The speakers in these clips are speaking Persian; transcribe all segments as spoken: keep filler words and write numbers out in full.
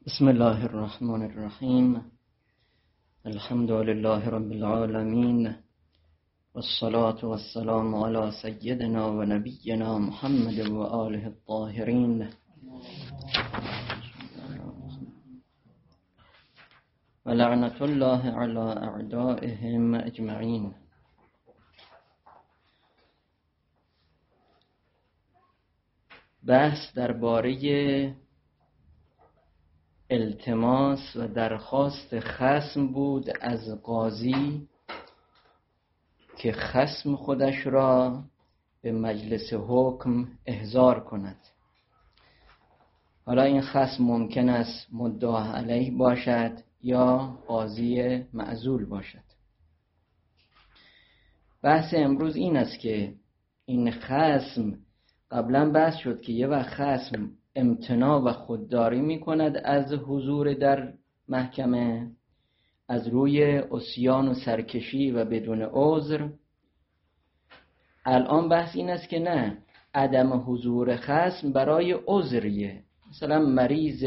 بسم الله الرحمن الرحیم. الحمد لله رب العالمین والصلاة والسلام على سیدنا و نبینا محمد و آله الطاهرین و لعنت الله علی اعدائهم اجمعین. بحث درباره التماس و درخواست خصم بود از قاضی که خصم خودش را به مجلس حکم احضار کند. حالا این خصم ممکن است مدعا علیه باشد یا قاضی معزول باشد. بحث امروز این است که این خصم، قبلا بحث شد که یه وقت خصم امتناع و خودداری می کند از حضور در محکمه از روی عصیان و سرکشی و بدون عذر. الان بحث این است که نه، عدم حضور خصم برای عذریه، مثلا مریض،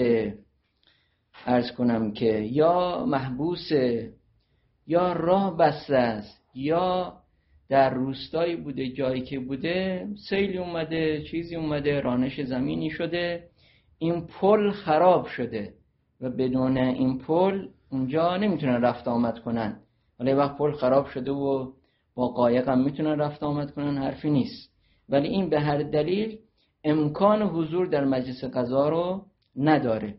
عرض کنم که یا محبوسه یا راه بسته است یا در روستایی بوده، جایی که بوده سیلی اومده، چیزی اومده، رانش زمینی شده، این پل خراب شده و بدون این پل اونجا نمیتونن رفت آمد کنن. ولی وقت پل خراب شده و با قایق هم میتونن رفت آمد کنن، حرفی نیست. ولی این به هر دلیل امکان حضور در مجلس قضا رو نداره.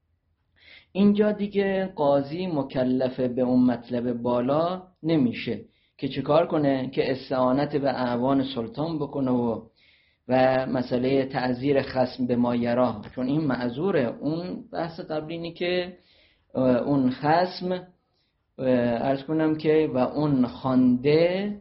اینجا دیگه قاضی مکلف به اون مطلب بالا نمیشه که چه کار کنه، که استعانت به اعوان سلطان بکنه و و مسئله تعزیر خصم به ما یرا، چون این معذوره. اون بحث قبلینی که اون خصم، عرض کنم که و اون خوانده،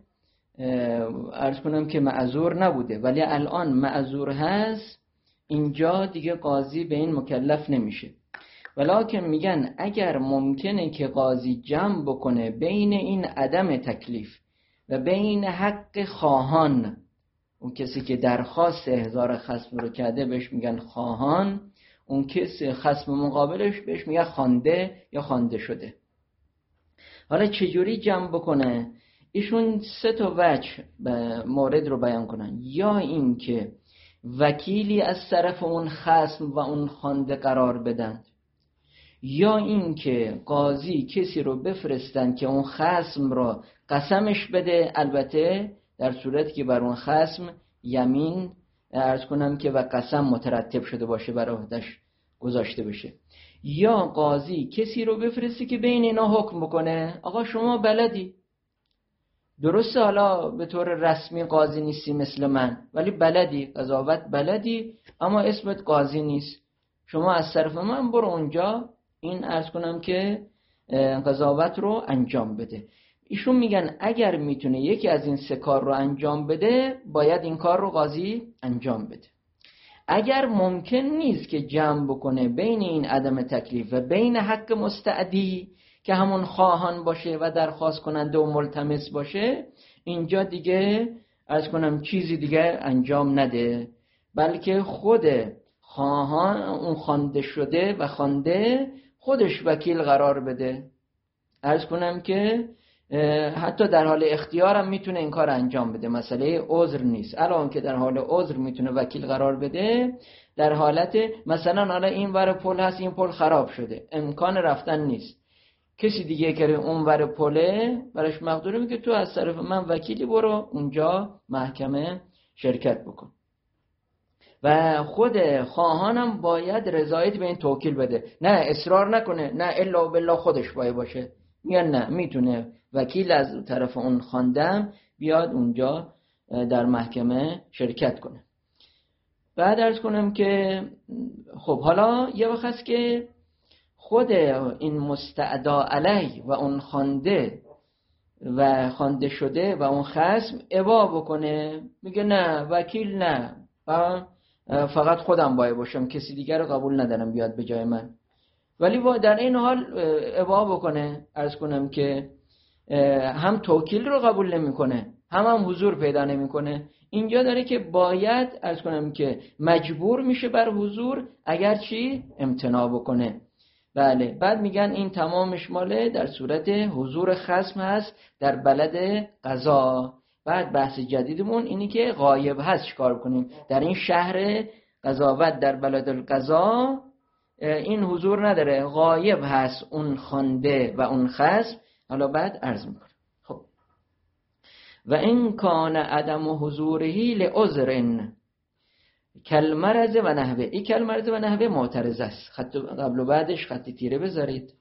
عرض کنم که معذور نبوده ولی الان معذور هست، اینجا دیگه قاضی به این مکلف نمیشه. ولکن میگن اگر ممکنه که قاضی جمع بکنه بین این عدم تکلیف و بین حق خواهان، اون کسی که درخواست احضار خصم رو کرده بهش میگن خواهان، اون کسی خصم مقابلش بهش میگن خوانده یا خوانده شده. حالا چجوری جمع بکنه؟ ایشون سه تا وجه مورد رو بیان کنن. یا این که وکیلی از طرف اون خصم و اون خوانده قرار بدن، یا این که قاضی کسی رو بفرستن که اون خصم رو قسمش بده، البته در صورتی که بر اون خصم یمین، عرض کنم که و قسم مترتب شده باشه، بر عهده‌اش گذاشته بشه. یا قاضی کسی رو بفرستی که بین اینا حکم بکنه. آقا شما بلدی، درسته حالا به طور رسمی قاضی نیستی مثل من، ولی بلدی، قضاوت بلدی، اما اسمت قاضی نیست. شما از طرف من برو اونجا، این عرض کنم که قضاوت رو انجام بده. ایشون میگن اگر میتونه یکی از این سه کار رو انجام بده، باید این کار رو قاضی انجام بده. اگر ممکن نیست که جمع بکنه بین این عدم تکلیف و بین حق مستعدی که همون خواهان باشه و درخواست کننده و ملتمس باشه، اینجا دیگه عرض کنم چیزی دیگه انجام نده، بلکه خود خواهان، اون خوانده شده و خوانده، خودش وکیل قرار بده. عرض کنم که حتی در حال اختیار هم میتونه این کار انجام بده، مسئله عذر نیست. الان که در حال عذر میتونه وکیل قرار بده، در حالت مثلا حالا این ور پل هست، این پل خراب شده، امکان رفتن نیست، کسی دیگه که اون ور پله براش مقدوره، میگه تو از طرف من وکیلی برو اونجا محکمه شرکت بکن. و خود خواهانم باید رضایت به این توکیل بده، نه اصرار نکنه، نه الا بالله خودش باید باشه. میگن نه، میتونه وکیل از طرف اون خواندم بیاد اونجا در محکمه شرکت کنه. بعد عرض کنم که خب حالا یه وقت هست که خود این مستعدا علیه و اون خوانده و خوانده شده و اون خصم ابا بکنه، میگه نه وکیل نه، فقط خودم باید باشم، کسی دیگر رو قبول ندارم بیاد به جای من. ولی در این حال ابا بکنه، عرض کنم که هم توکیل رو قبول نمی کنه، هم هم حضور پیدا نمی کنه. اینجا داره که باید عرض کنم که مجبور میشه بر حضور، اگر چی امتناع بکنه. بله. بعد میگن این تمامش ماله در صورت حضور خصم هست در بلد قضا. بعد بحث جدیدمون اینی که غایب هست چیکار کنیم در این شهر قضاوت، در بلد القضا این حضور نداره، غایب هست اون خوانده و اون خصم. حالا بعد عرض میکنم. خب و این کان عدم حضورهی لعذرن کلمرز و نحوه. این کلمرز و نحوه معترض است، خط قبل و بعدش خط تیره بذارید.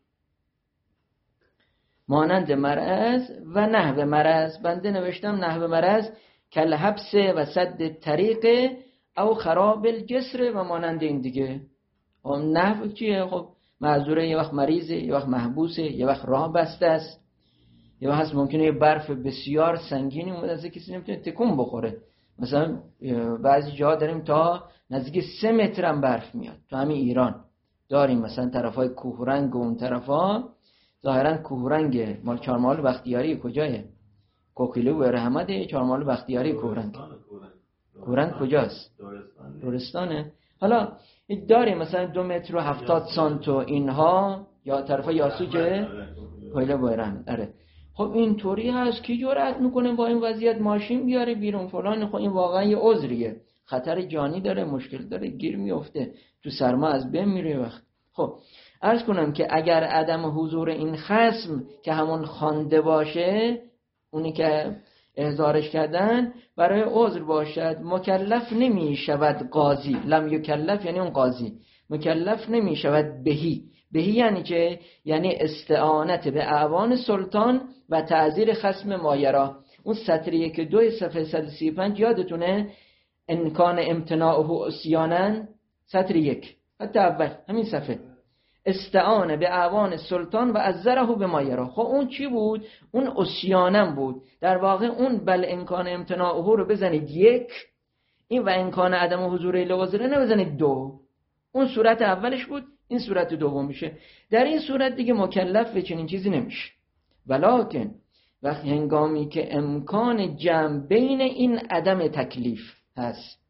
مانند مرز و نحوه مرز، بنده نوشتم نحوه مرز کل حبس و سد طریق او خراب الجسر و مانند این دیگه. اون نحوه چیه؟ خب معذوره، یه وقت مریضه، یه وقت محبوسه، یه وقت راه بسته است، یه وقت ممکنه یه برف بسیار سنگینی اومده از کسی نمیتونه تکون بخوره. مثلا بعضی جاها داریم تا نزدیک سه متر هم برف میاد. تو همین ایران داریم مثلا طرفای کوهرنگ و اون طرفا، ظاهرا کوهرنگ مال چهارمحال بختیاری کجایه؟ کوکیلو و رحمت چهارمحال بختیاری کوهرنگ. کوهرنگ کجاست؟ دورستانه. حالا داریم مثلا دو متر و هفتاد سانت و اینها، یا طرفای یاسوجه کوکیلو و رحمت. آره. خب اینطوری هست کی جرأت میکنه با این وضعیت ماشین بیاره بیرون فلان؟ خب این واقعا یه عذریه، خطر جانی داره، مشکل داره، گیر میفته، تو سرما از بین میره وقت. خب عرض کنم که اگر عدم حضور این خصم که همون خوانده باشه، اونی که احضارش کردن، برای عذر باشد، مکلف نمی شود قاضی. لم یکلف یعنی اون قاضی، مکلف نمی شود بهی. بهی یعنی چه؟ یعنی استعانت به اعوان سلطان و تعذیر خصم مایرا. اون سطر یک دو صفحه صد و سی و پنج یادتونه؟ امکان امتناعه عصیانا، سطر یک حتی اول همین صفحه، استعانه به اعوان سلطان و عذره به مایرا. خب اون چی بود؟ اون عصیانم بود. در واقع اون بل امکان امتناعه رو بزنید یک، این و امکان عدم حضور لعذر نبزنید دو. اون صورت اولش بود، این صورت دوم میشه. در این صورت دیگه مکلف به چنین چیزی نمیشه. ولکن وقتی هنگامی که امکان جمع بین این عدم تکلیف هست،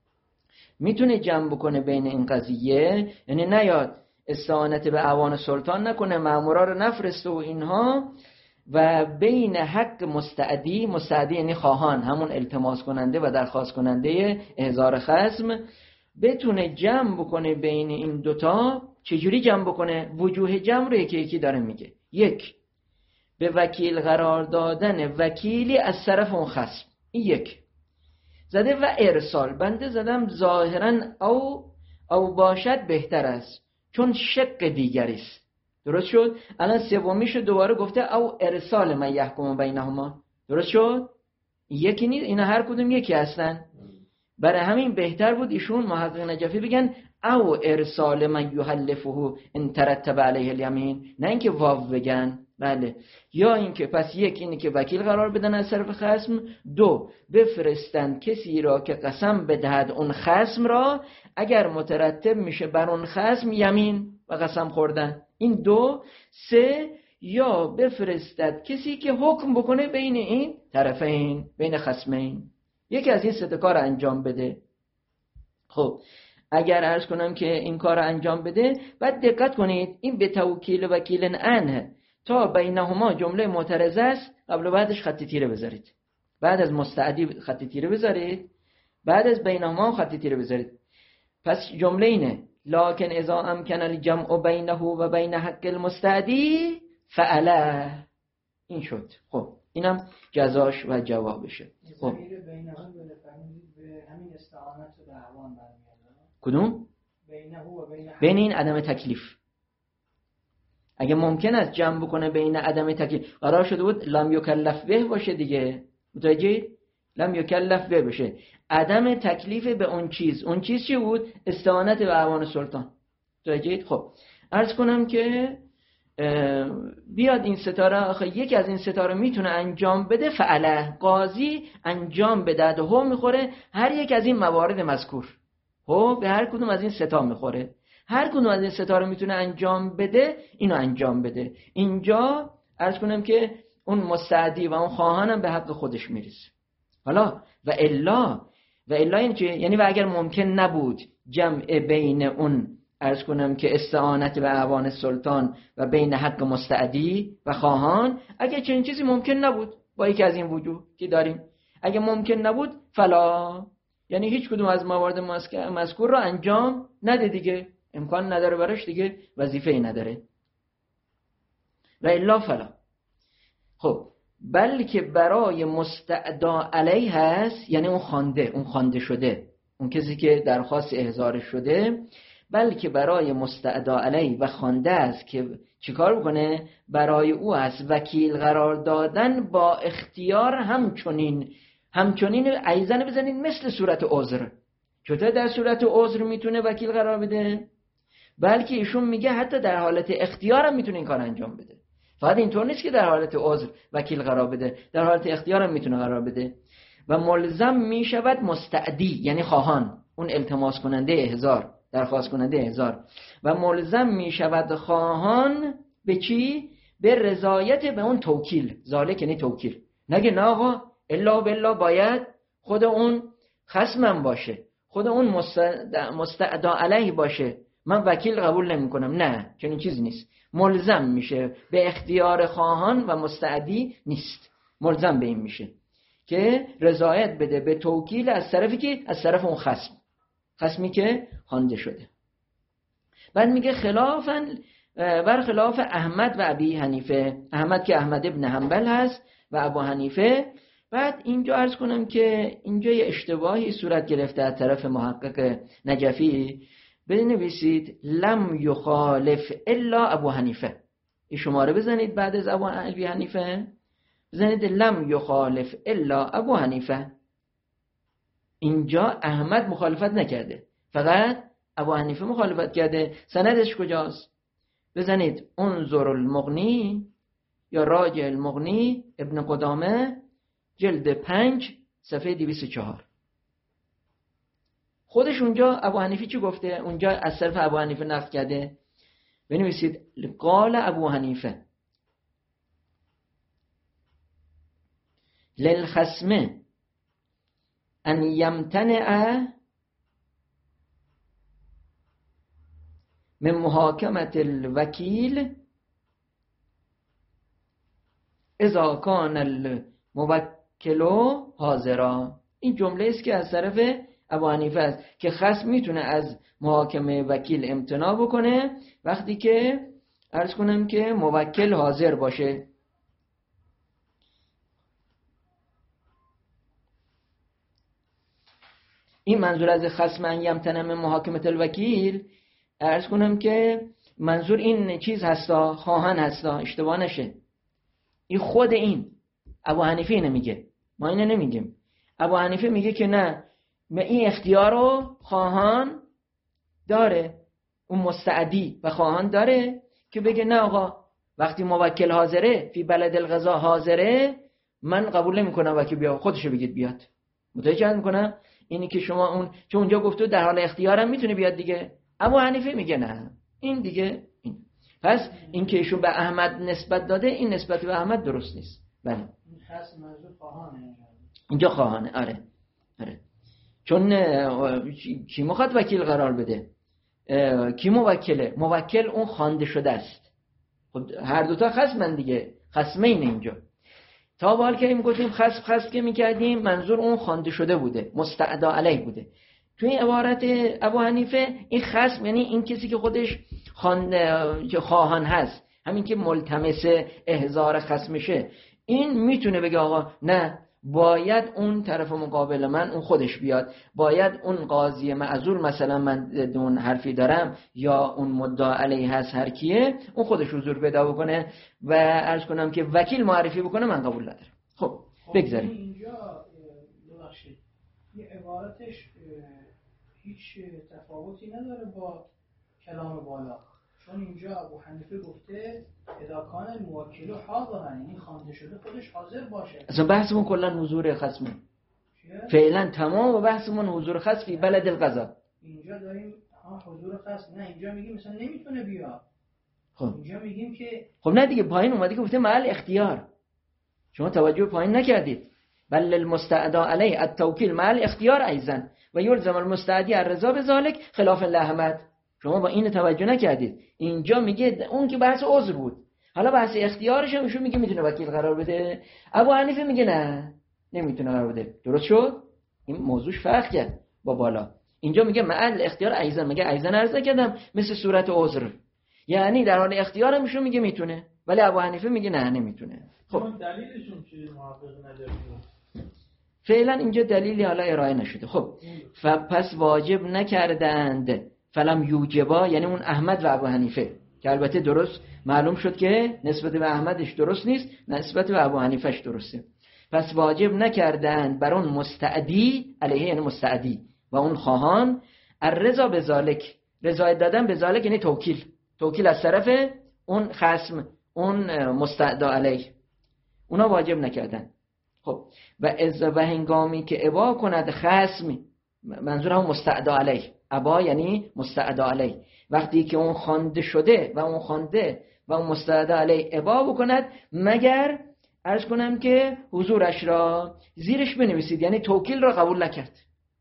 میتونه جمع بکنه بین این قضیه، یعنی نیاد استعانت به اعوان سلطان نکنه، مامورا رو نفرسته و اینها، و بین حق مستعدی، مستعدی یعنی خواهان، همون التماس کننده و درخواست کننده احضار خصم، بتونه جمع بکنه بین این دوتا. چجوری جمع بکنه؟ وجوه جمع رو یکی یکی داره میگه. یک، به وکیل قرار دادن وکیلی از طرف اون خصم، این یک زده، و ارسال. بنده زدم ظاهرا او او باشد بهتر است، چون شق دیگری است. درست شد؟ الان سومیشو دوباره گفته او ارسال من یحکم بینهما. درست شد؟ یکی نیست، اینا هر کدوم یکی هستن. برای همین بهتر بود ایشون محقق نجفی بگن او ارسال من یحلفه ان ترتب علیه الیمین، نه اینکه واو بگن. بله. یا اینکه پس یک اینه که وکیل قرار بدن از طرف خصم، دو بفرستن کسی را که قسم بدهد اون خصم را، اگر مترتب میشه بر اون خصم یمین و قسم خوردن. این دو. سه، یا بفرستد کسی که حکم بکنه بین این طرفین، بین خصمین، یکی از این سه کار انجام بده. خب اگر عرض کنم که این کار انجام بده، بعد دقت کنید این به توکیل وکیل انه تا بینهما جمله معترضه است، قبل و بعدش خط تیره بذارید. بعد از مستعدی خط تیره بذارید، بعد از بینهما خط تیره بذارید. پس جمله اینه: لکن اذا امکن الجمع بینه و بین حق المستعدی فعله. این شد. خب اینم جزاش و جوابشه. خب کدوم؟ بین این عدم تکلیف. اگه ممکن است جمع بکنه بین عدم تکلیف، قرار شده بود لم یکلف به باشه دیگه، متوجه؟ لم یکلف به باشه، عدم تکلیف به اون چیز. اون چیز چی بود؟ استعانت به اعوان سلطان. متوجه؟ خب عرض کنم که بیاد این ستاره، آخه یکی از این ستاره میتونه انجام بده، فعله قاضی انجام بده، هم میخوره هر یک از این موارد مذکور، خب به هر کدوم از این ستا میخوره، هر کدوم از این ستاره میتونه انجام بده، اینو انجام بده. اینجا عرض کنم که اون مستعدی و اون خواهانم به حق خودش میرسه. حالا و الا و الا یعنی چه؟ یعنی و اگر ممکن نبود جمع بین اون عرض کنم که استعانت به اعوان سلطان و بین حق مستعدی و خواهان، اگه چنین چیزی ممکن نبود با یکی از این وجوه که داریم، اگه ممکن نبود فلا، یعنی هیچ کدوم از موارد مذکور رو انجام نده دیگه، امکان نداره براش دیگه، وظیفه‌ای نداره. و الا فلا. خب بلکه برای مستعدا علیه هست، یعنی اون خوانده، اون خوانده شده، اون کسی که درخواست احضار شده، بلکه برای مستعدا علیه و خوانده است که چیکار بکنه؟ برای او است وکیل قرار دادن با اختیار همچنین همچنین ایزن بزنید مثل صورت عذر. چطور در صورت عذر میتونه وکیل قرار بده؟ بلکه ایشون میگه حتی در حالت اختیار هم میتونه این کار انجام بده. فقط اینطور نیست که در حالت عذر وکیل قرار بده، در حالت اختیار هم میتونه قرار بده. و ملزم میشود مستعدی، یعنی خواهان، اون التماس کننده احضار، درخواست کننده احضار، و ملزم میشود خواهان به چی؟ به رضایت به اون توکیل. ذالک یعنی توکیل. نگه نه آقا الا بالله باید خود اون خصمم باشه، خود اون مستعدا علیه باشه، من وکیل قبول نمی کنم. نه، چنین چیزی نیست. ملزم میشه به اختیار خواهان و مستعدی نیست، ملزم به این میشه که رضایت بده به توکیل از طرفی که از طرف اون خصم، خصمی که خوانده شده. بعد میگه خلافاً بر خلاف احمد و ابی حنیفه، احمد که احمد ابن حنبل هست و ابو حنیفه. بعد اینجا عرض کنم که اینجا یه اشتباهی صورت گرفته از طرف محقق نجفی. بنویسید لم یخالف الا ابو حنیفه، این شماره بزنید بعد از ابو حنیفه بزنید لم یخالف الا ابو حنیفه. اینجا احمد مخالفت نکرده، فقط ابو حنیفه مخالفت کرده. سندش کجاست؟ بزنید انظر المغنی یا راجع المغنی ابن قدامه جلد پنج صفحه دویست و چهار. خودش اونجا ابو حنیفه چی گفته؟ اونجا از طرف ابو حنیفه نقل کرده. بنویسید قال ابو حنیفه للخصم ان یمتنع من محاکمت الوکیل اذا کان الموکل حاضرا. این جمله است که از طرف ابو حنیفه است که خصم میتونه از محاکمه وکیل امتناع بکنه وقتی که عرض کنم که موکل حاضر باشه. این منظور از خصم ان یمتنع من محاکمه الوکیل، عرض کنم که منظور این چیز هستا، خواهان هستا، اشتباه نشه. این خود این ابو حنیفه نمیگه، ما اینو نمیگیم. ابو حنیفه میگه که نه، این اختیار رو خواهان داره، اون مستعدی و خواهان داره که بگه نه آقا وقتی موکل حاضره، فی بلد القضا حاضره، من قبول نمی کنم وکیل بیا، خودشو بگید بیاد. متوجه میکنم اینی که شما اون چون اونجا گفتو در حال اختیارم میتونه بیاد دیگه. ابو حنیفه میگه نه، این دیگه این. پس این که ایشون به احمد نسبت داده، این نسبت به احمد درست نیست. بله این خاص موضوع خواهانه اینجا خواهانه. آره آره، چون کی میخواد وکیل قرار بده؟ کی موکله؟ موکل اون خوانده شده است. خب هر دوتا خصمن دیگه، خصمین اینجا. تا به حال که میگفتیم خصم خصم که میکردیم منظور اون خوانده شده بوده، مستعدا علیه بوده. تو این عبارت ابو حنیفه این خصم یعنی این کسی که خودش خوانده خواهان هست، همین که ملتمس احضار خصمشه، این میتونه بگه آقا نه، باید اون طرف مقابل من اون خودش بیاد، باید اون قاضی معذور، مثلا من اون حرفی دارم یا اون مدعا علیه هست هر کیه، اون خودش حضور پیدا بکنه و عرض کنم که وکیل معرفی بکنه، من قبول ندارم. خب بگذاریم. اینجا ببخشید این عبارتش هیچ تفاوتی نداره با کلام بالا، چون اینجا ابو حنیفه گفته اذا کان الموکل حاضرا، یعنی خوانده شده خودش حاضر باشه. اصلا بحثمون کلا حضور خصمه، فعلا تمام بحثمون حضور خصم فی بلد القضا. اینجا داریم ها حضور خصم، نه اینجا میگیم مثلا نمیتونه بیاد. خب اینجا میگیم که خب نه دیگه، پایین اومده که گفته محل اختیار، شما توجه پایین نکردید. بل المستعدا علیه التوکیل محل اختیار ایزن و یلزم المستعدی الرضا بذلک خلاف الاحمد. شما با این توجه نکردید. اینجا میگه اون که بحث عذر بود، حالا بحث اختیارش هم ایشون میگه میتونه وکیل قرار بده. ابو حنیفه میگه نه نمیتونه قرار بده. درست شد؟ این موضوعش فرق کرد با بالا. اینجا میگه معل اختیار ایزن، میگه ایزن عرض کردم مثل صورت عذر، یعنی در حال اختیار هم ایشون میگه میتونه، ولی ابو حنیفه میگه نه نمیتونه. خب دلیلشون چیه محقق نداره؟ فعلا اینجا دلیلی حالا ارائه نشده. خب پس واجب نکردند فلم یوجبا، یعنی اون احمد و ابو حنیفه، که البته درست معلوم شد که نسبت به احمدش درست نیست، نسبت به ابو حنیفهش درسته. پس واجب نکردند بر اون مستعدی علیه، یعنی مستعدی و اون خواهان، الرضا بذالک، رضایت دادن به ذالک یعنی توکیل، توکیل از طرف اون خصم، اون مستعدا علیه، اونا واجب نکردن. خب و از و هنگامی که ابا کند خصم، منظور هم مستعدا علیه، ابا یعنی مستعدا علیه، وقتی که اون خوانده شده و اون خوانده و اون مستعدا علیه ابا بکند، مگر عرض کنم که حضورش را زیرش بنویسید، یعنی توکیل را قبول نکرد.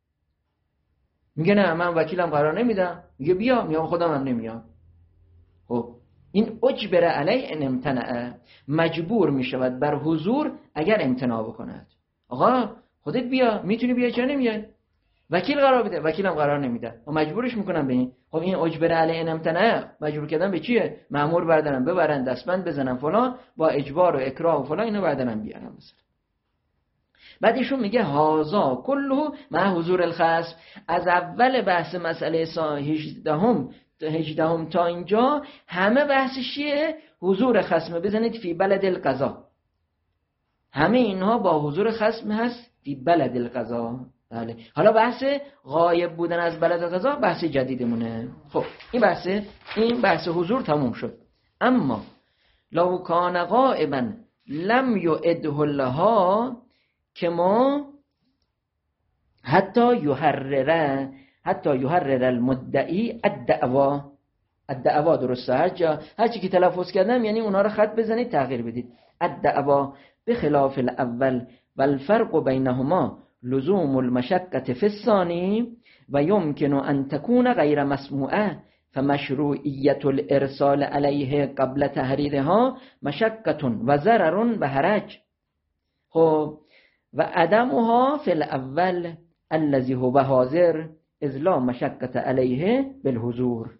میگه نه من وکیلم قرار نمیدم، میگه بیا، میام خودم هم نمیام. خب این اجبر علی ان امتنع، مجبور میشود بر حضور اگر امتناع بکند. آقا خودت بیا، میتونی بیا چرا نمیای؟ وکیل قرار بده، وکیلم قرار نمیده و مجبورش میکنم به این. خب این اجبر علی ان امتنع، مجبور کردن به چیه؟ مأمور بردارن ببرن دستبند بزنن فلان، با اجبار و اکراه و فلان اینو بردارن بیارن مثلا. بعد ایشون میگه هازا کله مع حضور الخصم، از اول بحث مسئله هجدهم هجدهم تا اینجا همه بحثش چیه؟ حضور خصم. بزنید فی بلد القضا، همه اینها با حضور خصم هست فی بلد القضا. بله. حالا بحث غایب بودن از بلد القضا بحث جدیدمونه. خب این بحث این بحث حضور تموم شد. اما لو کان غائبا لم یعده لها، که ما حتی یحرر حتی یحرر المدعی الدعوا، الدعوا درسته، هر جا هر چی که تلفظ کردم یعنی اونا رو خط بزنید تغییر بدید. الدعوا بخلاف الاول والفرق بینهما لزوم المشقة في الثاني و يمكن ان تكون غیر مسموعه، فمشروعیت الارسال علیه قبل تحریرها مشقة و ضرر و حرج. خب و عدمها فی الاول الذي هو حاضر اذ لا مشقة علیه بالحضور.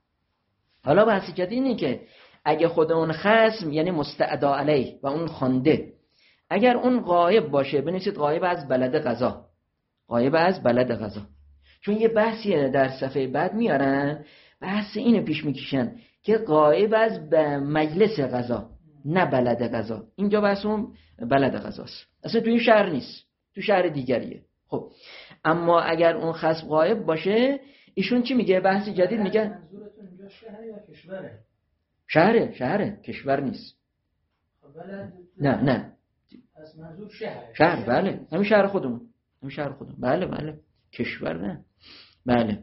حالا بحث جدید اینه که اگه خود اون خصم یعنی مستعدا علیه و اون خوانده اگر اون غایب باشه، بنویسید غایب از بلد قضا، غایب از بلد قضا، چون یه بحثی در صفحه بعد میارن، بحث اینو پیش میکشن که غایب از مجلس قضا نه بلد قضا. اینجا بحث اون بلد قضاست، اصلا تو این شهر نیست، تو شهر دیگریه. خب اما اگر اون خصم غایب باشه، ایشون چی میگه؟ بحث جدید میگه منظورتون اینجا شهر یا کشوره؟ شهره، شهره، کشور نیست. بلد نه نه از منظور شهر. شهر بله، همین شهر خودمون، همین شهر خودمون. بله بله، کشور نه. بله.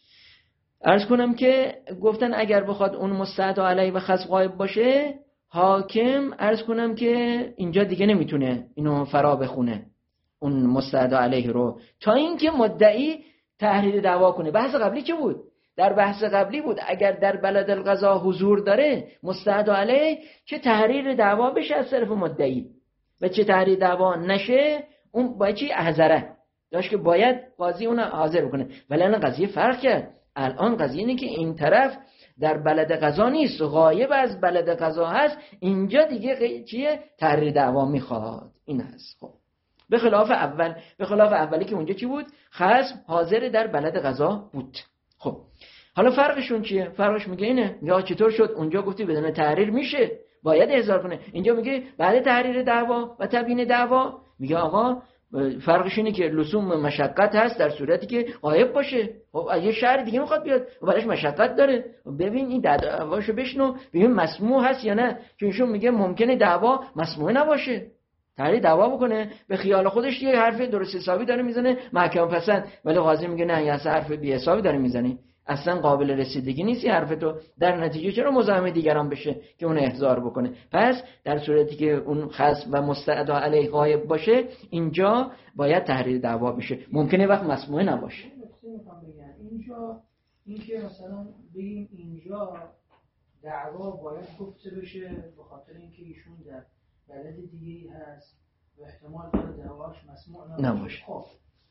عرض کنم که گفتن اگر بخواد اون مستعدا علیه و خصم غایب باشه، حاکم عرض کنم که اینجا دیگه نمیتونه اینو فرا بخونه اون مستعدا علیه رو، تا اینکه مدعی تحریر دعوا کنه. بحث قبلی چه بود؟ در بحث قبلی بود اگر در بلد القضا حضور داره مستعدا علیه، چه تحریر دعوا بشه از طرف مدعی و چه تحریر دعوا نشه، اون باید چی؟ احضره داشت که باید قاضی اون حاضر بکنه. ولی الان قضیه فرق کرد. الان قضیه اینه که این طرف در بلد قضا نیست، غایب از بلد قضا هست، اینجا دیگه چیه؟ تحریر دعوا میخواد. این هست. خب به خلاف اول، به خلاف اولی که اونجا چی بود؟ خصم حاضر در بلد قضا بود. خب حالا فرقشون چیه؟ فرقش میگه اینه، یا چطور شد اونجا گفتی بدون تحریر میشه باید احضار کنه، اینجا میگه بعد تحریر دعوا و تبیین دعوا. میگه آقا فرقش اینه که لزوم مشقت هست در صورتی که غایب باشه. خب یه شهر دیگه میخواد بیاد و براش مشقت داره، ببین این دعواشو بشنو ببین مسموع هست یا نه، چون ایشون میگه ممکنه دعوا مسموع نباشه، تحریر دعوا بکنه به خیال خودش یه حرف درست حسابی داره میزنه محکم پسند، ولی قاضی میگه نه یه حرف بی حسابی داره میزنی، اصلا قابل رسیدگی نیست حرف تو، در نتیجه چرا مزاحم دیگران بشه که اون احضار بکنه. پس در صورتی که اون خصم و مستعدا علیه غایب باشه، اینجا باید تحریر دعوا بشه، ممکنه وقت مسموع نباشه. اینجا این که مثلا بگیم اینجا دعوا باید گفته بشه به خاطر اینکه ایشون در بلد دیگه‌ای هست و احتمال داره دعواش مسموع نباشه. خب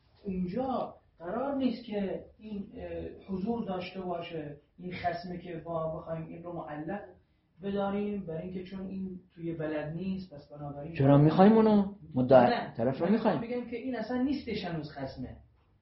اینجا قرار نیست که این حضور داشته باشه این خصمه که با بخوایم این رو معلق بداریم برای اینکه چون این توی بلد نیست پس بنابراین چرا میخوایم اونو مدعی طرف رو میخوایم بگیم که این اصلا نیستش هنوز خصمه،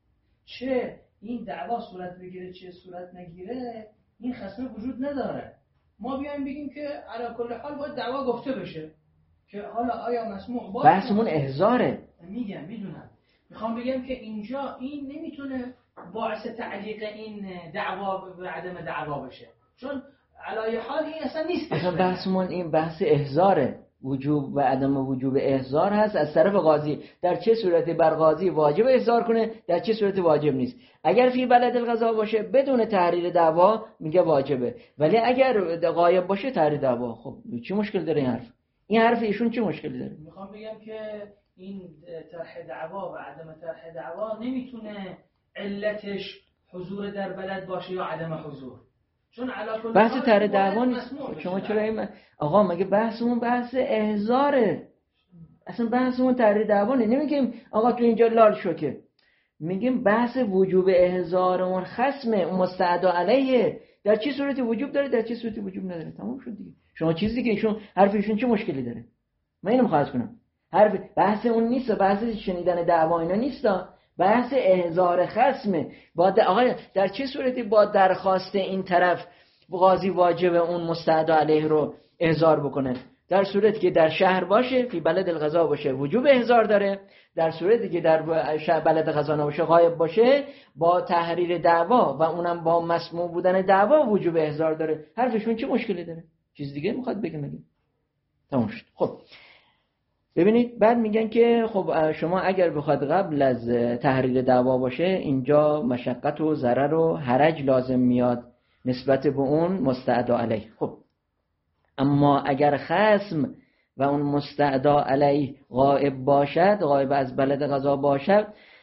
چه این دعوا صورت بگیره چه صورت نگیره این خصمه وجود نداره. ما بیایم بگیم که علی کل حال باید دعوا گفته بشه که حالا آیا مسموع باشه. بحثمون احضاره. میگم میدونم میخوام بگم که اینجا این نمیتونه باعث تعلیق این دعوا به عدم دعوا بشه چون علای حال این اصلا نیست. اصلا بحثمون این بحث احضاره، وجوب و عدم وجوب احضار هست از طرف قاضی. در چه صورتی بر قاضی واجب احضار کنه، در چه صورتی واجب نیست. اگر فی بلد القضا باشه بدون تحریر دعوا میگه واجبه، ولی اگر غایب باشه تحریر دعوا. خب چی مشکل داره این حرف؟ این حرف ایشون چی مشکلی داره؟ میخوام بگم که این طرح دعوا و عدم طرح دعوا نمیتونه علتش حضور در بلد باشه یا عدم حضور، چون علاقه بحث طرح دعوا نیست. شما چرا این آقا مگه بحثمون بحث احضاره، اصلا بحثمون طرح دعوا نیست. نمیگیم آقا تو اینجا لال شو، که میگیم بحث وجوب احضار اون خصم اون مستعدا علیه در چه صورتی وجوب داره در چه صورتی وجوب نداره. تمام شد دیگه. شما چیزی که ایشون حرف ایشون چه مشکلی داره؟ من اینو می‌خواستم کنم. حرف بحث اون نیست، بحث شنیدن دعوا اینا نیست، بحث احضار خصمه. با آقا در چه صورتی با درخواست این طرف قاضی واجب اون مستعد علیه رو احضار بکنه؟ در صورتی که در شهر باشه فی بلد القضا باشه وجوب احضار داره، در صورتی که در بلد قضا نباشه غایب باشه با تحریر دعوا و اونم با مسموع بودن دعوا وجوب احضار داره. حرفشون چه مشکلی داره؟ چیز دیگه میخواد بگه مگه؟ تموم شد. خب ببینید بعد میگن که خب شما اگر بخواد قبل از تحریر دعوا باشه اینجا مشقت و ضرر و حرج لازم میاد نسبت به اون مستعدا علیه. خب اما اگر خصم و اون مستعدا علیه غائب باشد، غائب از بلد قضا باشد،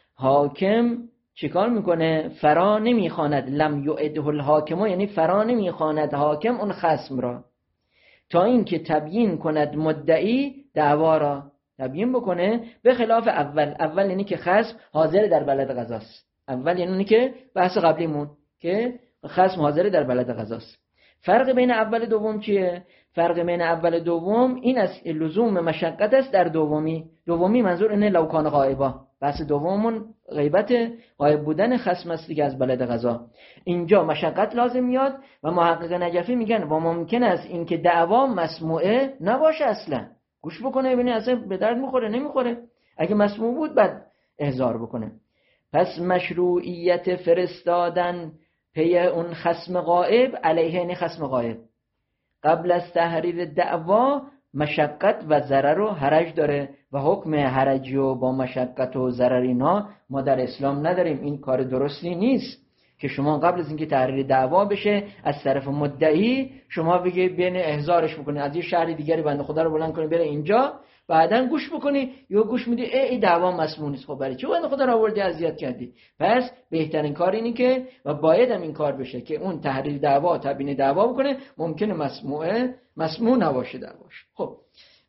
حاکم چیکار میکنه؟ فرا نمیخواند. لم یعده الحاکم، یعنی فرا نمیخواند حاکم اون خصم را تا اینکه تبیین کند مدعی دعوا را تبیین بکنه. به خلاف اول، اول یعنی که خصم حاضر در بلد قضاست. اول یعنی که بحث قبلیمون که خصم حاضر در بلد قضاست. فرق بین اول دوم چیه؟ فرق بین اول دوم این است لزوم مشقت است در دومی. دومی منظور اینه لو کان غایبا. بحث دوممون غیبت غایب بودن خصم است دیگه از بلد قضا. اینجا مشقت لازم میاد و محقق نجفی میگن و ممکن است اینکه دعوا مسموعه نباشه اصلا. گوش بکنه ببینه اصلا به درد میخوره نمیخوره. اگه مسموع بود بعد احضار بکنه. پس مشروعیت فرستادن پی اون خصم غائب علیه این خصم غائب قبل از تحریر دعوا مشقت و ضرر و حرج داره و حکم حرجی و با مشقت و ضرر اینا ما در اسلام نداریم. این کار درستی نیست که شما قبل از اینکه تحریر دعوا بشه از طرف مدعی شما بگی بین احضارش بکنی از یه شهر دیگری بنده خدا رو بلند کنی بره اینجا، بعدن گوش بکنی یا گوش میدی ای ای دعوا مسموع نیست. خب برای چی بنده خدا رو آوردی اذیت کردی؟ پس بهترین کار اینه که و باید هم این کار بشه که اون تحریر دعوا تبیین دعوا بکنه. ممکنه مسموعه مسموع نباشه دعواش. خب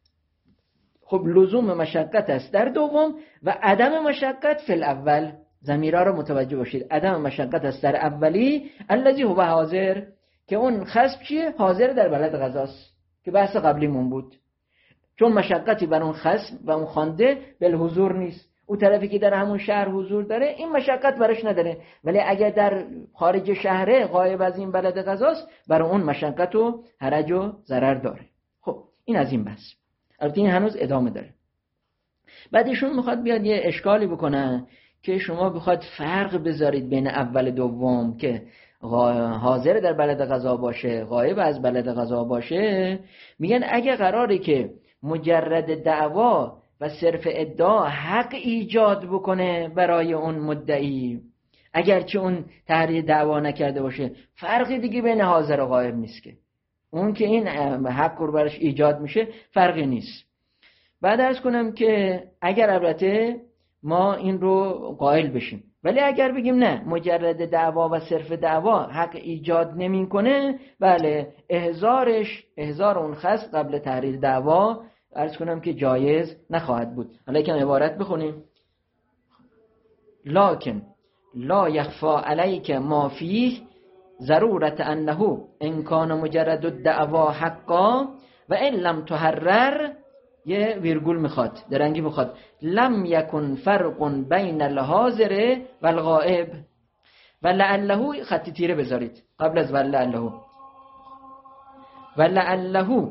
خب لزوم مشقت است در دوم و عدم مشقت فی الاول. ضمیرها رو متوجه باشید. عدم مشقت است در اولی الذی هو حاضر، که اون خصم چیه؟ حاضر در بلد قضاست که بحث قبلیمون بود. چون مشقتی بر اون خصم و اون خوانده بالحضور نیست. اون طرفی که در همون شهر حضور داره این مشقت براش نداره، ولی اگر در خارج شهره غایب از این بلد قضاست برای اون مشقت و حرج و ضرر داره. خب این از این بحث. البته این هنوز ادامه داره. بعد ایشون میخواد بیاد یه اشکالی بکنه که شما بخواد فرق بذارید بین اول دوم که حاضر در بلد قضا باشه غایب از بلد قضا باشه. میگن اگه قراره که مجرد دعوا و صرف ادعا حق ایجاد بکنه برای اون مدعی، اگرچه اون تحریر دعوا نکرده باشه، فرقی دیگه بین حاضر و غایب نیست که اون که این حق رو برش ایجاد میشه فرقی نیست. بعد عرض کنم که اگر البته ما این رو قائل بشیم ولی اگر بگیم نه مجرد دعوا و صرف دعوا حق ایجاد نمیکنه، بله احضارش احضار اون خصم قبل تحریر دعوا عرض کنم که جایز نخواهد بود. حالا یکم عبارت بخونیم. لکن لا یخفا علیک ما فیه ضرورت انه ان کان مجرد الدعوا حقا و ان لم تحرر، یه ویرگول میخواد درنگی میخواد، لم یکن فرق بین الحاضر و الغائب و لعله، خط تیره بذارید قبل از ولعله، و لعله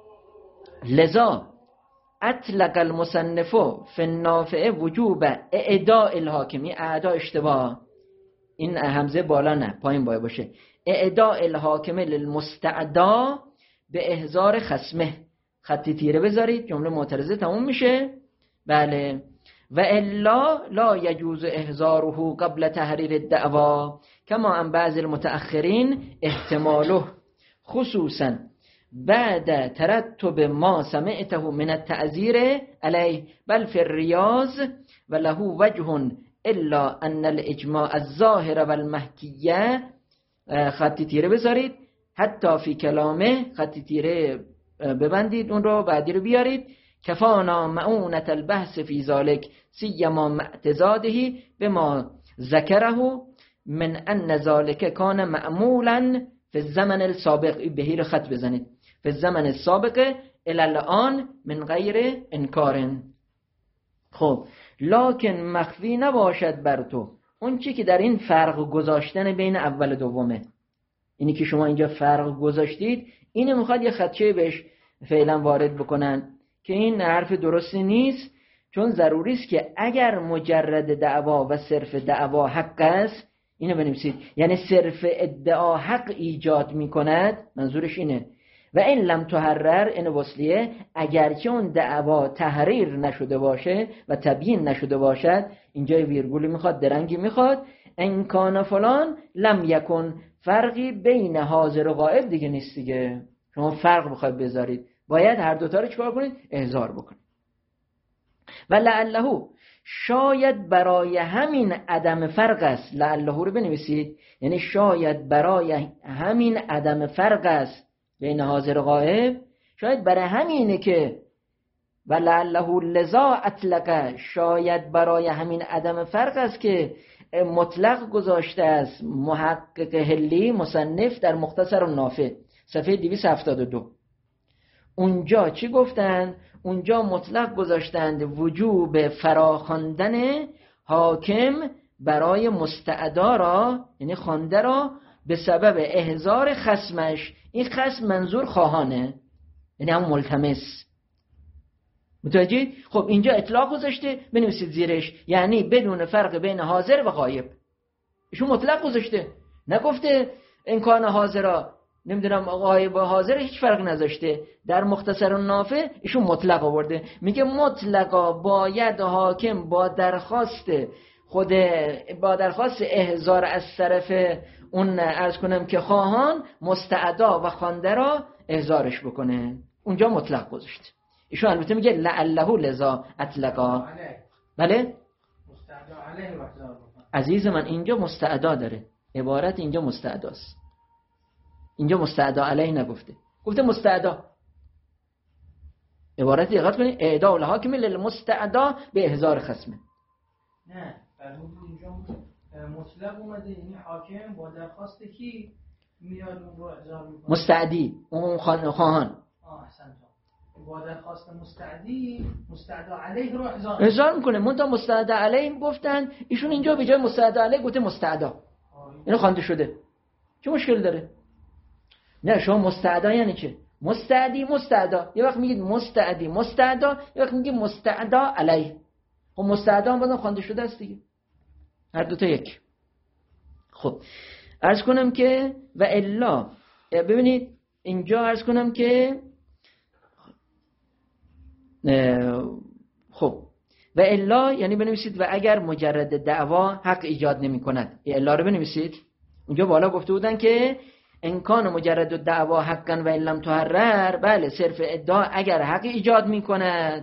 لذا اطلق المصنف فی النافع وجوب اعداء الحاکم. این اعداء اشتباه، این همزه بالا نه پایین باید باشه. اعداء الحاکم للمستعدا به احضار خصمه، خطی تیره بذارید جمله معترضه تموم میشه. بله و الا لا یجوز احضاره قبل تحریر الدعوا کما ان بعض المتأخرین احتماله خصوصا بعد ترتب ما سمعته من التعذير علیه بل فی الریاض و له وجه الا ان الاجماع الظاهر والمحکیه، خطی تیره بذارید، حتی فی کلامه، خطی تیره ببندید اون رو بعدی رو بیارید، کفانا معونت البحث فی ذالک سیما معتزاده بما ذکره من ان ذالک کان معمولا فی الزمن السابق. بهی رو خط بزنید، فی الزمن السابق الی الان من غیر انکار. خب لکن مخفی نباشد بر تو اون چی که در این فرق گذاشتن بین اول و دومه، اینی که شما اینجا فرق گذاشتید، اینو میخواد یه خدشه بهش فعلا وارد بکنن که این حرف درستی نیست، چون ضروری است که اگر مجرد دعوا و صرف دعوا حق است، اینو بنویسید، یعنی صرف ادعا حق ایجاد میکند، منظورش اینه. و این لم تحرر، این وصلیه، اگرچه اون دعوا تحریر نشده باشه و تبیین نشده باشد، اینجا ویرگولی میخواد درنگی میخواد، ان کان فلان لم یکن، فرقی بین حاضر و غائب دیگه نیست دیگه. شما فرق بخواید بذارید باید هر دوتا رو چکار کنید؟ احضار بکنید. و لعله، شاید برای همین عدم فرق است، لعله رو بنویسید، یعنی شاید برای همین عدم فرق است بین حاضر و غائب، شاید برای همینه که و لعله لذا اطلق، شاید برای همین عدم فرق است که مطلق گذاشته است محقق حلی مصنف در مختصر النافع صفحه دویست و هفتاد و دو. اونجا چی گفتن؟ اونجا مطلق گذاشتند وجوب فراخواندن حاکم برای مستعدا را، یعنی خوانده را، به سبب احضار خصمش. این خصم منظور خواهانه، یعنی هم ملتمس. متوجه؟ خب اینجا اطلاق گذاشته، بنویسید زیرش، یعنی بدون فرق بین حاضر و غایب. ایشون مطلق گذاشته، نگفته امکان حاضرا نمیدونم غایب و حاضر، هیچ فرق نذاشته. در مختصر النافع ایشون مطلق آورده، میگه مطلقا باید حاکم با درخواست خود با درخواست احضار از طرف اون عرض کنم که خواهان مستعدا و خوانده را احضارش بکنه. اونجا مطلق گذاشته. ایشون البته میگه لعله لذا اطلقا. بله مستعدا علیه و احضار بکنه. عزیز من اینجا مستعدا داره، عبارت اینجا مستعداست، اینجا مستعدا علیه نگفته، گفته مستعدا. عبارت دقت کنید، اعداء الحاکم للمستعدا به احضار خصمه. نه اینجا مطلق اومده، یعنی حاکم با درخواست کی میاد اون رو احضار میکنه؟ مستعدی، اون خواهان. آه احسنت. با درخواست مستعدی مستعدا علیه رو احضار احضار میکنه. منتها مستعدا علیه گفتن، ایشون اینجا به جای مستعدا علیه گفته مستعدا. اینو خوانده شده. چه مشکل داره؟ نه شما مستعدا یعنی چه؟ مستعدی مستعدا، یه وقت میگید مستعدی مستعدا، یه وقت میگید مستعدا علیه. خب مستعدا هم بازم خوانده شده است دیگه، هر دوتا یک. خب عرض کنم که و الا، ببینید اینجا عرض کنم که خب و الا یعنی بنویسید و اگر مجرد دعوا حق ایجاد نمی کند، الا رو بنویسید. اونجا بالا گفته بودن که امکان مجرد دعوا حقا و ان لم تحرر، بله صرف ادعا اگر حق ایجاد می کند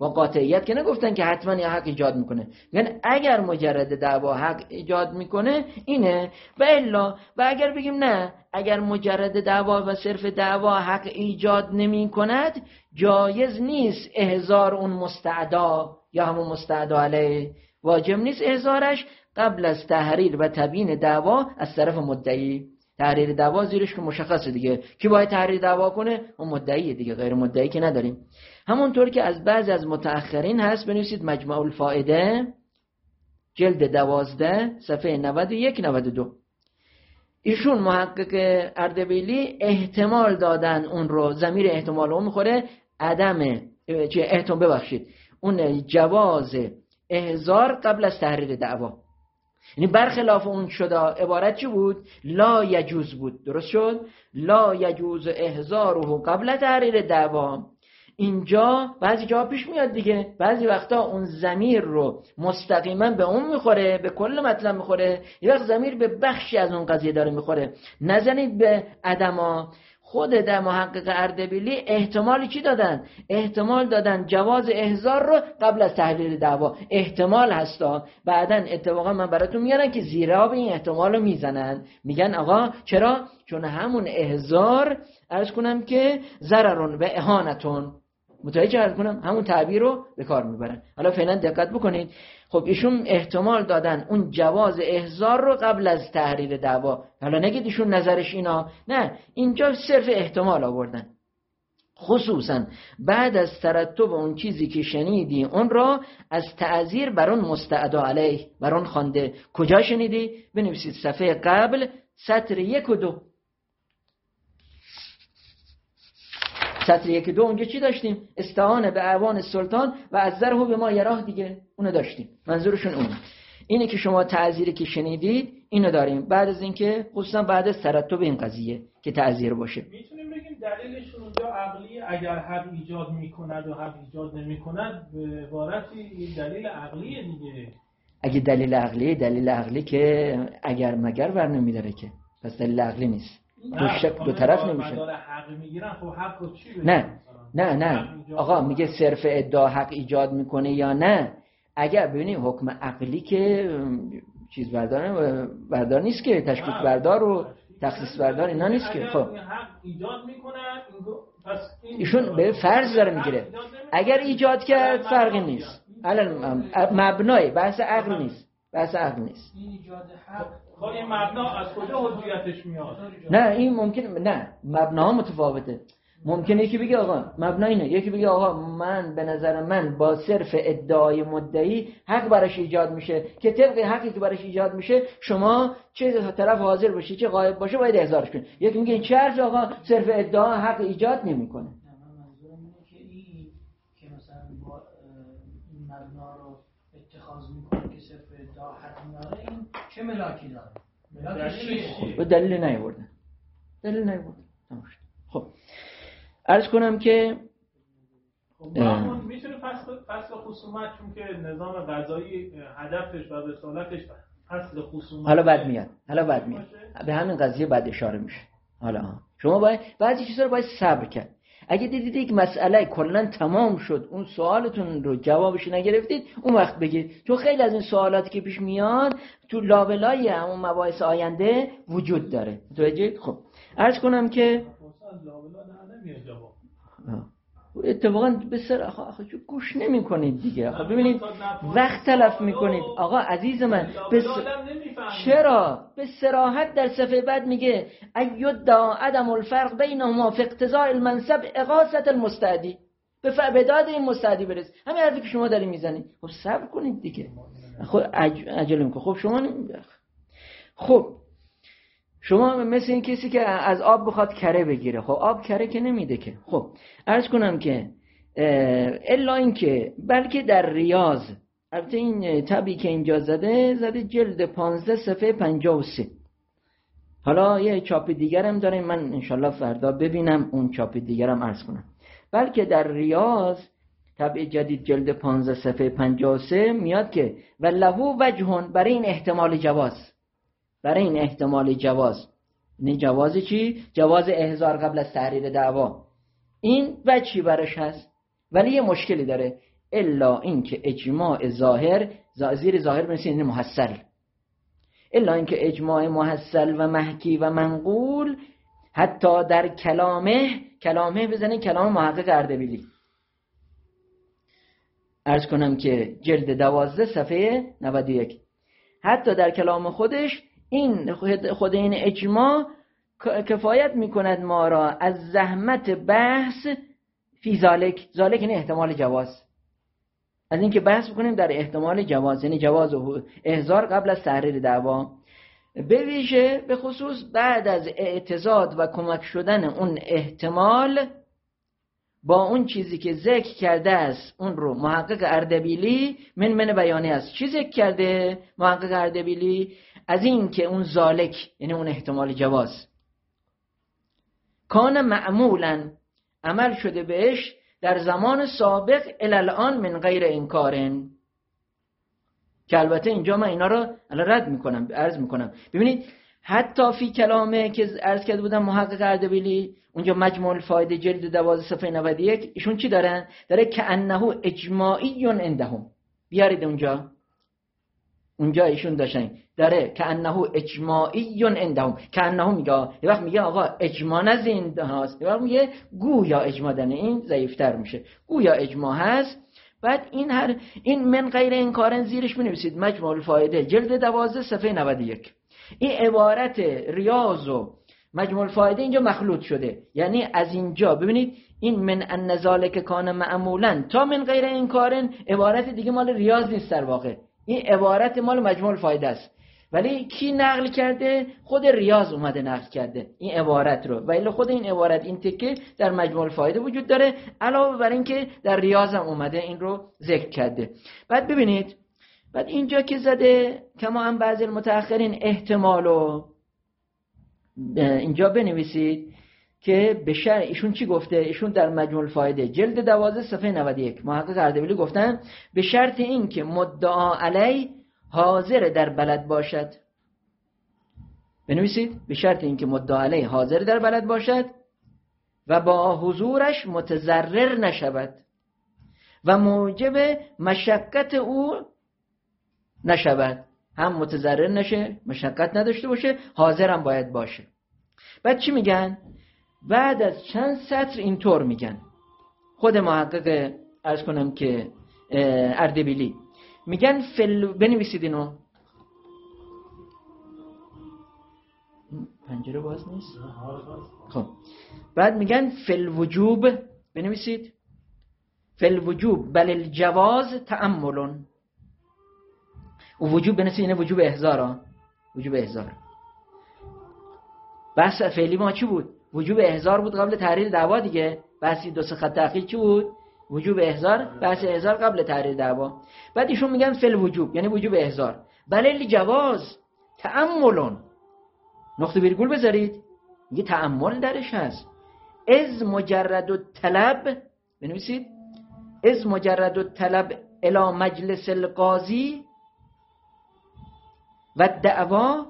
با قاطعیت که نگفتن که حتما یه حق ایجاد میکنه، یعنی اگر مجرد دعوا حق ایجاد میکنه اینه و الا. و اگر بگیم نه، اگر مجرد دعوا و صرف دعوا حق ایجاد نمی کند، جایز نیست احضار اون مستعدا یا همون مستعدا علیه، واجب نیست احضارش قبل از تحریر و تبیین دعوا از طرف مدعی. تحریر دعوا زیرش که مشخصه دیگه، کی باید تحریر دعوا کنه؟ اون مدعی دیگه، غیر مدعی که نداریم. همونطور که از بعضی از متأخرین هست، بنویسید مجمع الفائده جلد دوازده صفحه نود و یک نود و دو. ایشون محقق اردبیلی احتمال دادن اون رو، ضمیر احتمال اون میخوره عدم چه احتمال ببخشید اون جواز احضار قبل از تحریر دعوا، یعنی برخلاف اون شده عبارت چی بود؟ لا یجوز بود. درست شد؟ لا یجوز احضاره قبل تحریر دعوا. اینجا بعضی جا پیش میاد دیگه، بعضی وقتا اون ضمیر رو مستقیما به اون میخوره، به کل مطلب میخوره، یه وقت ضمیر به بخشی از اون قضیه داره میخوره. نزنید به عدما. خود در محقق اردبیلی احتمالی چی دادن؟ احتمال دادن جواز احضار رو قبل از تحریر دعوا. احتمال هستا. بعدن اتفاقا من براتون میارن که زیرا به این احتمال رو میزنن، میگن آقا چرا؟ چون همون احضار عرض کنم که ضررون و اهانتون، متوجه عرض کنم همون تعبیر رو به کار میبرن. حالا فعلا دقت بکنید. خب ایشون احتمال دادن اون جواز احضار رو قبل از تحریر دعوا. حالا نگید ایشون نظرش اینا، نه، اینجا صرف احتمال آوردن. خصوصا بعد از ترتب اون چیزی که شنیدی اون را از تعذیر بر اون مستعدا علیه بر اون خوانده. کجا شنیدی؟ بنویسید صفحه قبل سطر یک و دو. سطر یک دو اونجا چی داشتیم؟ استعانه به اعوان سلطان و از ذره به ما یراه دیگه، اونو داشتیم. منظورشون اونه. اینه که شما تعذیری که شنیدید اینو داریم. بعد از اینکه خصوصا بعد از ترتب این قضیه که تعذیر باشه، میتونیم بگیم دلیلشون اونجا عقلی، اگر حق ایجاد میکند و حق ایجاد نمیکند به عبارتی دلیل عقلیه دیگه. اگه دلیل عقلیه، دلیل عقلی که اگر مگر ور نمیداره که، پس دلیل عقلی نیست. دو شک دو طرف نمیشه. نه نه نه آقا میگه صرف ادعا حق ایجاد میکنه یا نه. اگر ببینید حکم عقلی که چیز بردار بردار نیست که، تشکیک بردار و تخصیص بردار اینا نیست که. خب حق ایجاد میکنه پس ایشون به فرض داره میگیره اگر ایجاد کرد فرقی نیست. الان مبنای بحث عقل نیست، بحث عقل نیست. این ایجاد حق خب این مبنا از کجا حجیتش میاد؟ نه این ممکن نه، مبناها متفاوته. ممکنه یکی بگه آقا مبنا اینه، یکی بگه آقا من به نظر من با صرف ادعای مدعی حق براش ایجاد میشه که طبق حقی که براش ایجاد میشه شما چه طرف حاضر باشی چه غایب باشه باید احضارش کنی. یکی میگه این چه حرف آقا صرف ادعا حق ایجاد نمیکنه. منظورم اینه که این که مثلا با این مبنا رو اتخاذ میکنه که صرف ادعا حق میاره، این چه ملاکی داره؟ ملاکش چیه؟ به دلیل نیاوردن. دلیل نیاوردن. خب عرض کنم که خب میتونه فصل فصل خصومت، چون که نظام قضایی هدفش و رسالتش فصل خصومت، حالا بعد میاد حالا بعد میاد به همین قضیه بعد اشاره میشه. حالا شما باید بعضی چیزا رو باید صبر کرد. اگه دیدید یک مسئله کلا تمام شد، اون سوالتون رو جوابش نگرفتید، اون وقت بگید، چون خیلی از این سوالاتی که پیش میاد تو لابلای همون مباحث آینده وجود داره. متوجه؟ خب عرض کنم که اتفاقا به سر آخه آخه گوش نمی کنید دیگه. آخه ببینید وقت تلف میکنید. آقا عزیز من بس... چرا به صراحت در صفحه بعد میگه ایدا عدم الفرق بینهما فی اقتضاء المنصب اغاثه المستعدی، به فعبداد این مستعدی برس. همین حرفی که شما دارید میزنید. خب صبر کنید دیگه. خب عج... عجله میکنید. خب شما نمی... خب شما مثل این کسی که از آب بخواد کره بگیره، خب آب کره که نمیده که. خب عرض کنم که الا این که بلکه در ریاض، البته این تبی که اینجا زده زده جلد پانزده صفحه پنجاه و سه. حالا یه چاپ دیگرم داره، من انشالله فردا ببینم اون چاپ دیگرم عرض کنم. بلکه در ریاض تبع جدید جلد پانزده صفحه پنجاه و سه میاد که و لهو وجهون، برای این احتمال جواز، برای این احتمال جواز، این جواز چی؟ جواز احضار قبل از تحریر دعوا، این وجهی برش هست. ولی یه مشکلی داره. الا اینکه اجماع ظاهر، زیر ظاهر بنویسید یعنی محصل، الا اینکه اجماع محصل و محکی و منقول حتی در کلامه، کلامه بزنید کلام محقق اردبیلی، عرض کنم که جلد دوازده صفحه نود و یک، حتی در کلام خودش این خود این اجماع کفایت میکند ما را از زحمت بحث فی ذالک، ذالک یعنی احتمال جواز، از اینکه بحث بکنیم در احتمال جواز، یعنی جواز و احضار قبل از تحریر دعوا، به ویژه به خصوص بعد از اعتضاد و کمک شدن اون احتمال با اون چیزی که ذکر کرده است اون رو محقق اردبیلی من من بیانی است. چی ذکر کرده محقق اردبیلی؟ از این که اون ذالک یعنی اون احتمال جواز کان معمولا عمل شده بهش در زمان سابق الان من غیر انکارن، که البته اینجا من اینا رو رد میکنم عرض میکنم. ببینید حتی فی کلامه که عرض کرده بودم محقق اردبیلی اونجا مجموع الفایده جلد دوازده صفحه نود و یک، ایشون چی دارن؟ داره که انه اجماعی عندهم، بیارید اونجا، اونجا ایشون داشتن داره که انه اجماعی عندهم، که انه میگه یه وقت میگه آقا اجماع نزد هاست، یه وقت میگه گویا اجماع داره، این ضعیف‌تر میشه، گویا اجماع هست. بعد این هر این من غیر انکارن زیرش بنویسید مجموع الفایده جلد دوازده صفحه نود و یک. این عبارت ریاض و مجموع الفایده اینجا مخلوط شده، یعنی از اینجا ببینید این من ان ذالک کان معمولا تا من غیر انکارن عبارت دیگه مال ریاض نیست، در واقع این عبارت مال مجموع الفایده است، ولی کی نقل کرده؟ خود ریاض اومده نقل کرده این عبارت رو، ولی خود این عبارت این تکه در مجموع الفایده وجود داره، علاوه بر این که در ریاض هم اومده این رو ذکر کرده. بعد ببینید بعد اینجا که زده کما هم بعضی المتأخرین احتمالو اینجا بنویسید که به شرط ایشون چی گفته؟ ایشون در مجموع الفایده جلد دوازده صفحه نود و یک محقق اردبیلی گفتن به شرط این که مدعا علی حاضر در بلد باشد. بنویسید به شرط این که مدعا علی حاضر در بلد باشد و با حضورش متضرر نشود و موجب مشقت او نشود، هم متضرر نشه، مشقت نداشته باشه، حاضر هم باید باشه. بعد چی میگن؟ بعد از چند سطر اینطور میگن خود محقق عرض کنم که اردبیلی میگن فل بنویسید اینو، پنجره باز نیست خب. بعد میگن فل وجوب بنویسید فل وجوب بل الجواز تأملون، و وجوب بنویسید اینه وجوب احضار ها. وجوب احضار بحث فعلی ما چی بود؟ وجوب احضار بود قبل تحریر دعوا دیگه، بحثی دو سه خط اخیر چی بود؟ وجوب احضار، بحث احضار قبل تحریر دعوا. بعد ایشون میگن فل وجوب یعنی وجوب احضار، بل جواز تأملون، نقطه ویرگول بذارید، میگه تأمل درش هست. از مجرد الطلب بنویسید از مجرد الطلب الی مجلس القاضی و دعوا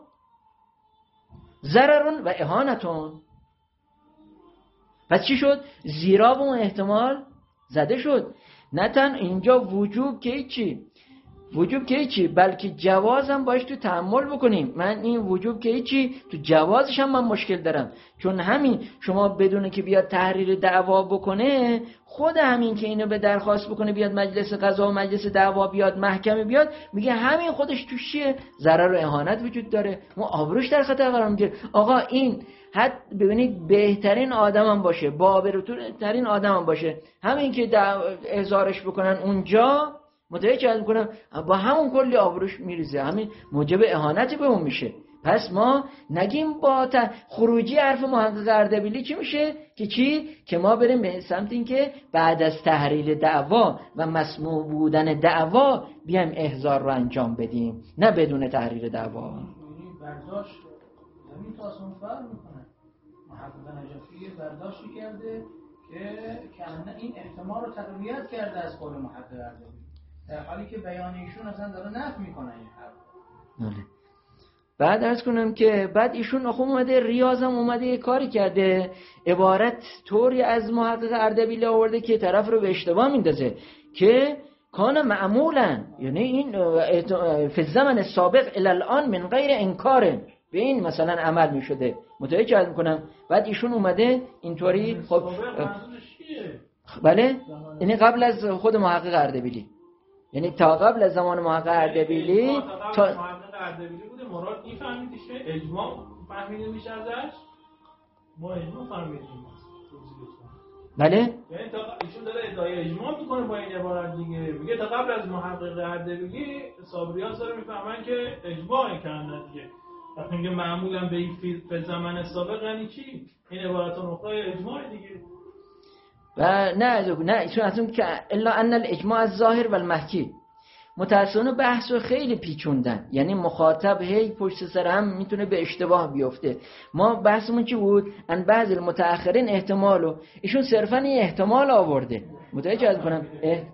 ضرر و اهانتون. پس چی شد؟ زیرا اون احتمال زده شد. نه تن اینجا وجوب که چی؟ وجوب که چی؟ بلکه جواز هم باش تو تأمل بکنیم. من این وجوب که چی؟ تو جوازش هم من مشکل دارم، چون همین شما بدونه که بیاد تحریر دعوا بکنه، خود همین که اینو به درخواست بکنه بیاد مجلس قضا و مجلس دعوا بیاد محکمه بیاد، میگه همین خودش توش چیه؟ ضرر و اهانت وجود داره، ما آبروش در خطر قرار میگیره. آقا این حد ببینید بهترین آدم هم باشه، بابرترین آدم هم باشه، همین که احضارش بکنن اونجا متوجه چه میکنم با همون کلی آبروش میریزه، همین موجب اهانتی به اون میشه. پس ما نگیم با خروجی حرف محقق اردبیلی چی میشه که چی؟ که ما بریم به سمت این که بعد از تحریر دعوا و مسموع بودن دعوا بیایم احضار رو انجام بدیم، نه بدون تحریر دعوا. یعنی برداشت زمین تا آسمون فرق میکنه. محقق نجفی برداشتی کرده که که این احتمال رو تقویت کرده از قول محقق اردبیلی، در حالی که بیان ایشون اصلا داره نفی میکنه این حرف. بعد عرض کنم که بعد ایشون آخو اومده ریاض هم اومده یه کاری کرده، عبارت طوری از محقق اردبیلی آورده که طرف رو به اشتباه میندازه که کان معمولا، یعنی این فی الزمن السابق الی الان من غیر انکار، به این مثلا عمل می شده. متوجه میکنم. بعد ایشون اومده اینطوری خب بله، یعنی قبل از خود محقق اردبیلی، یعنی تا قبل از زمان محقق اردبیلی تا محقق اردبیلی بوده. مراد این فهمیدیش که اجماع فهمیده میشه ازش، ما اجماع فهمیدیم. بله، یعنی تا ایشون داره ادعای اجماع میکنه با این عبارت دیگه، میگه تا قبل از محقق اردبیلی صابریان داره میفهمن که اجماع کردن دیگه. وقتی میگه معمولا به این فی زمان سابق یعنی چی؟ این عبارت نقطه اجماع دیگه. و نه نه ایشون اصلا که الا ان الاجماع الظاهر و المحکی. متأسفانه بحثو خیلی پیچوندن، یعنی مخاطب هی پشت سر هم میتونه به اشتباه بیفته. ما بحثمون چی بود؟ ان بعض المتأخرین احتمالو، ایشون صرفا این احتمال آورده. متوجه از کنم اه؟ این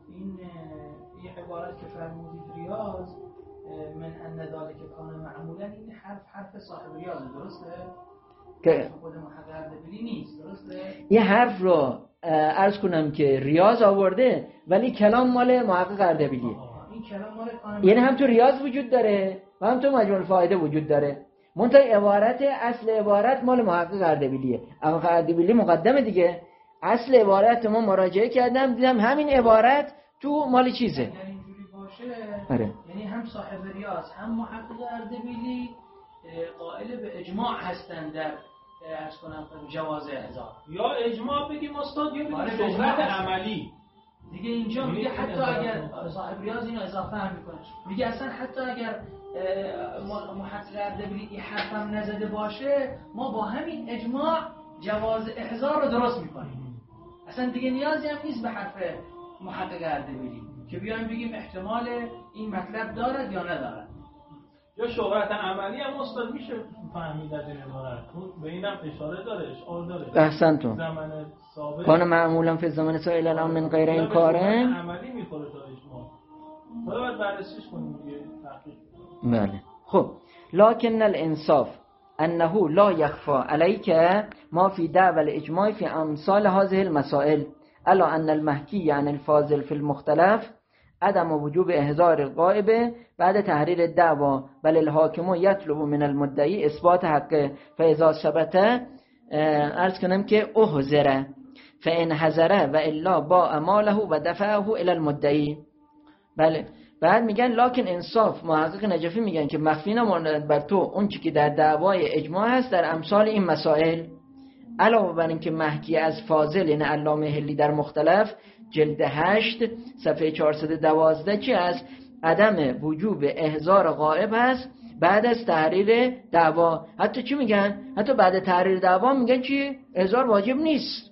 یه عبارت که فرمودید ریاض من ان ذلک کان معمولا، این حرف حرف صاحب ریاض، درسته؟ که خود محقق اردبیلی نیست، درسته؟ یه حرف رو عرض کنم که ریاض آورده ولی کلام مال محقق اردبیلیه. این کلام مال کان، یعنی هم تو ریاض وجود داره و هم تو مجموع الفائده وجود داره. منتها عبارت اصل عبارت مال محقق اردبیلیه. اما اردبیلی مقدمه دیگه. اصل عبارت ما مراجعه کردم دیدم همین عبارت تو مال چیزه. یعنی اینجوری باشه آره. یعنی هم صاحب ریاض هم محقق اردبیلی قائل به اجماع هستن در ارز کنم جواز احضار، یا اجماع بگیم استاد یا بگیم شهرت عملی دیگه. اینجا میگه حتی اگر صاحب ریاض اینو اضافه هم میکنه، میگه اصلا حتی اگر محقق اردبیلی این حرفم نزده باشه ما با همین اجماع جواز احضار رو درست میکنیم. اصلا دیگه نیازی هم نیست به حرف محقق اردبیلی که بیایم بگیم احتمال این مطلب دارد یا ندارد. یا شهرت عملی هم استاد میشه فهمید از این عبارت، به اینم اشاره داره، اشعار داره. احسنتون. زمان سابق کان معمولا فی زمان سائل الان من غیر این کاره عملی میخوره تا اجماع. باید بررسیش کنیم دیگه، تحقیق. بله. خب لکن الانصاف انه لا یخفى علیک ما فی دعوى الاجماع فی امثال هذه المسائل الا ان المحکی عن الفاضل فی المختلف عدم وجوب احضار الغائب بعد تحریر الدعوا بل الحاکم یطلب من المدعی اثبات حقه فاذا ثبت عرض کنم که احضر فان حضر و الا با ماله و دفعه الى المدعی. بله. بعد میگن لکن انصاف، محقق نجفی میگن که مخفی نماند بر تو اون چی که در دعوای اجماع هست در امثال این مسائل، علاوه بر این که محکی از فاضل یعنی علامه حلی در مختلف جلد هشت صفحه چهارصد و دوازده چی است؟ عدم وجوب احضار غائب هست بعد از تحریر دعوا. حتی چی میگن؟ حتی بعد تحریر دعوا میگن چی؟ احضار واجب نیست.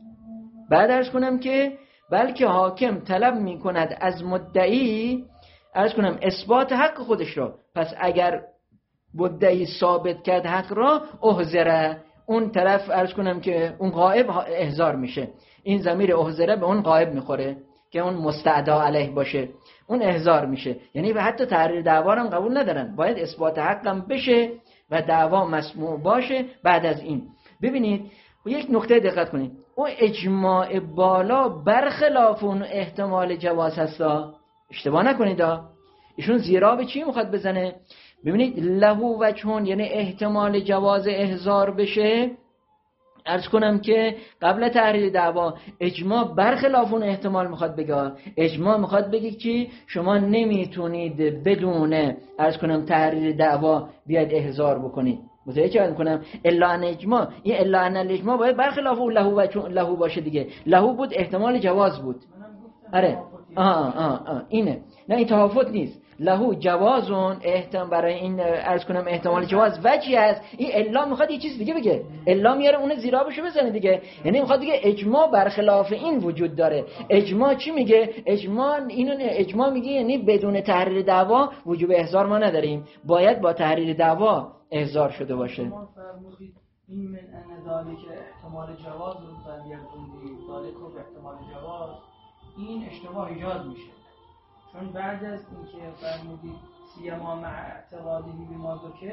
بعد عرض کنم که بلکه حاکم طلب میکند از مدعی عرض کنم اثبات حق خودش را. پس اگر مدعی ثابت کرد حق را احضره، اون طرف عرض کنم که اون غائب احضار میشه. این ضمیر احضره به اون غائب میخوره که اون مستعدا علیه باشه، اون احضار میشه. یعنی به حتی تحریر دعوا هم قبول ندارن، باید اثبات حق هم بشه و دعوا مسموع باشه. بعد از این ببینید و یک نکته دقت کنید، اون اجماع بالا برخلاف اون احتمال جواز هستا. اشتباه نکنید ها. ایشون زیرا به چی میخواد بزنه؟ ببینید لهو وجهون یعنی احتمال جواز احضار بشه. عرض کنم که قبل تحریر دعوا اجماع برخلاف اون احتمال میخواد بگه. اجماع میخواد بگه که شما نمیتونید بدون عرض کنم تحریر دعوا بیاد احضار بکنید. متوجه کنم الا ان اجماع، این الا ان الاجماع باید برخلاف اون لهو و لهو باشه دیگه. لهو بود احتمال جواز بود. آره آه آه آه اینه. نه این تفاوت نیست. لهو جوازون احتمال برای این عرض کنم احتمال جواز وجهی است. این الا میخواد یه چیز دیگه بگه. الا میاره اون زیرا بشو بزنه دیگه. یعنی میخواد دیگه اجماع برخلاف این وجود داره. اجماع چی میگه؟ اجماع اینو اجماع میگه یعنی بدون تحریر دعوا وجوب احضار ما نداریم، باید با تحریر دعوا احضار شده باشه. شما فرمودید این من ان ذالک احتمال جواز رو برگردوندید ذالک رو به احتمال جواز، این اشتباه ایجاد میشه. چون بعد از اینکه فرمودید سیما مع اعتقادی بما ذکر،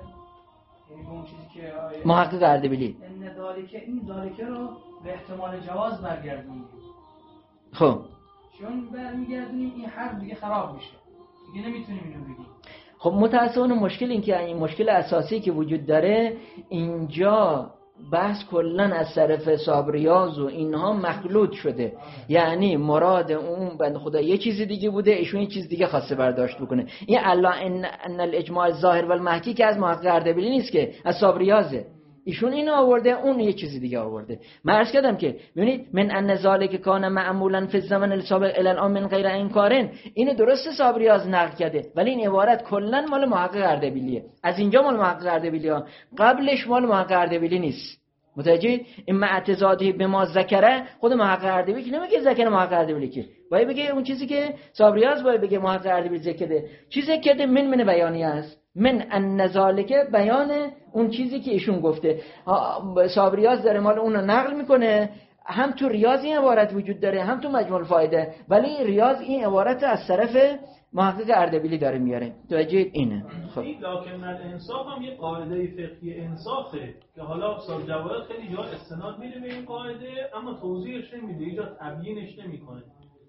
یعنی اون چیزی که محقق اردبیلی ان ذالک، این ذالک رو به احتمال جواز برگردوندید. خب چون برمیگردونیم این حرف دیگه خراب میشه، دیگه نمیتونیم اینو بگیم. خب متأسفانه مشکل این که این مشکل اساسی که وجود داره اینجا بحث کلن از طرف صابریاز و اینها مخلوط شده. یعنی مراد اون بنده خدا یه چیزی دیگه بوده، ایشون یه چیز دیگه خواسته برداشت بکنه. این الله ان ان الاجماع ظاهر و المحکی که از محقق اردبیلی نیست که از صابریازه، ایشون این آورده اون یه چیزی دیگه آورده. من عرض کردم که ببینید من ان ذالک کان معمولا فی الزمن السابق الی الان من غیر انکارن، این درسته صابریاز نقل کرده ولی این عبارت کلا مال محقق اردبیلیه. از اینجا مال محقق اردبیلیه، قبلش مال محقق اردبیلی نیست. متوجه؟ این معتزادی به ما ذکره خود محقق اردبیلی که نمیگه ذکر محقق اردبیلی، که باید بگه اون چیزی که صابریاز باید بگه محقق اردبیلی ذکر کرده. چیزی که من من بیانیه است، من ان ذالک بیان اون چیزی که ایشون گفته. صابریاز داره مال اون رو نقل میکنه، هم تو ریاض این عبارت وجود داره هم تو مجموع الفائده، ولی ریاض این عبارت از طرف محقق اردبیلی داره میاره. توجه اینه. خب این لکن الانصاف هم یه قاعده فقهی انصافه که حالا صاحب جواهر خیلی جا استناد میده به این قاعده اما توضیحش نمیده، اینجا تبیینش نمیکنه.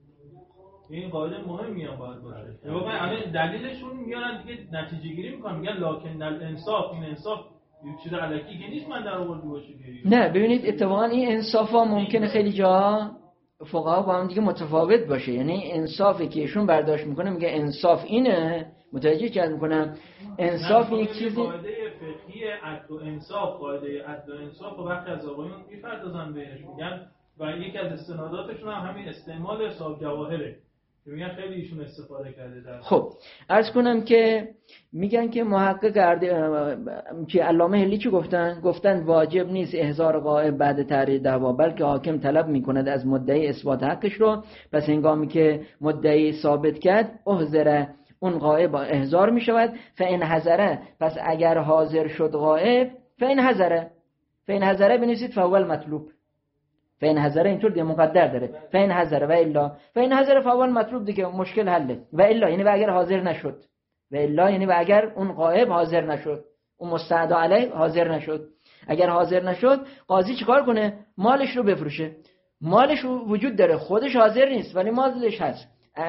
این قاعده مهمی هم باید باشه. واقعا الان دلیلشون میارن دیگه نتیجه گیری میکنن، میگن لکن الانصاف، این انصاف یه چیز الکی که نیست من در آوردی باشه گیری. نه ببینید اتفاقا این انصافا ممکنه خیلی جا فقها با هم دیگه متفاوت باشه. یعنی انصافی که ایشون برداشت میکنه میگه انصاف اینه، متوجه چیز میکنم انصاف یک چیزی قاعده فقهی عدل و انصاف، قاعده عدل و انصاف و وقتی از آقایون میپردازن بهش میگن و یکی از استناداتشون هم همین استعمال صاحب جواهره که میگن خیلی ایشون استفاده کرده در. خب عرض کنم که میگن که محقق کرده که علامه هلی چی گفتن؟ گفتن واجب نیست احضار غائب بعد تحریر دعوا، بلکه حاکم طلب میکند از مدعی اثبات حقش رو، پس هنگامی که مدعی ثابت کرد احضر اون غائب احضار میشود. فإن حضره، پس اگر حاضر شد غائب، فإن حضره فإن حضره بنویسید فاول مطلوب، فإن حضره اینطور دیگه مقدر داره، فإن حضره و الا، فإن حضره فاول مطلوب دیگه مشکل حله، و الا یعنی و اگر حاضر نشد، و الا یعنی و اگر اون غائب حاضر نشد، اون مستعد علیه حاضر نشد. اگر حاضر نشد قاضی چیکار کنه؟ مالش رو بفروشه. مالش وجود داره، خودش حاضر نیست ولی مالش هست،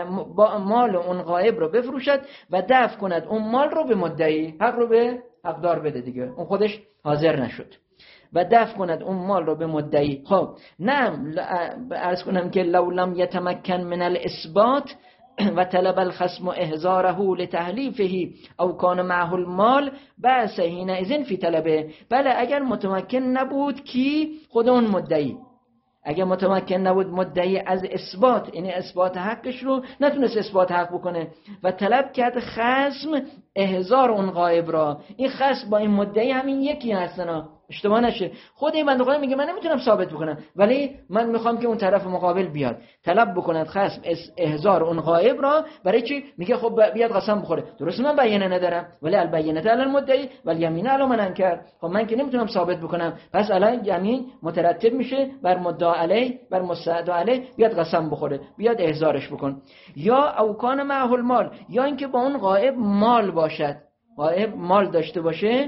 با مال اون غائب رو بفروشد و دفع کند اون مال رو به مدعی، حق رو به حقدار بده دیگه، اون خودش حاضر نشد و دفع کند اون مال رو به مدعی. خب نه عرض کنم که لو لم یتمکن من الاثبات و طلب الخصم احضاره لتحلیفه او کان معه المال بأس حینئذ فی طلبه. بله اگر متمکن نبود کی؟ خود اون مدعی، اگر متمکن نبود مدعی از اثبات، یعنی اثبات حقش رو نتونست اثبات حق بکنه و طلب کرد خصم احضار اون غائب را، این خصم با این مدعی همین یکی هستن، اشتباه نشه. خود این بنده خدا میگه من نمیتونم ثابت بکنم ولی من میخوام که اون طرف مقابل بیاد طلب بکند خصم احضار اون غائب را. برای چی؟ میگه خب بیاد قسم بخوره، درست من بیانه ندارم ولی البینه علی المدعی والیمین علی من انکر، خب من که نمیتونم ثابت بکنم، پس الان یمین مترتب میشه بر مدعا علی، بر مستعد علی، بیاد قسم بخوره، بیاد احضارش بکن. یا او کان معه المال، یا اینکه با اون غائب مال باشد، غائب مال داشته باشه.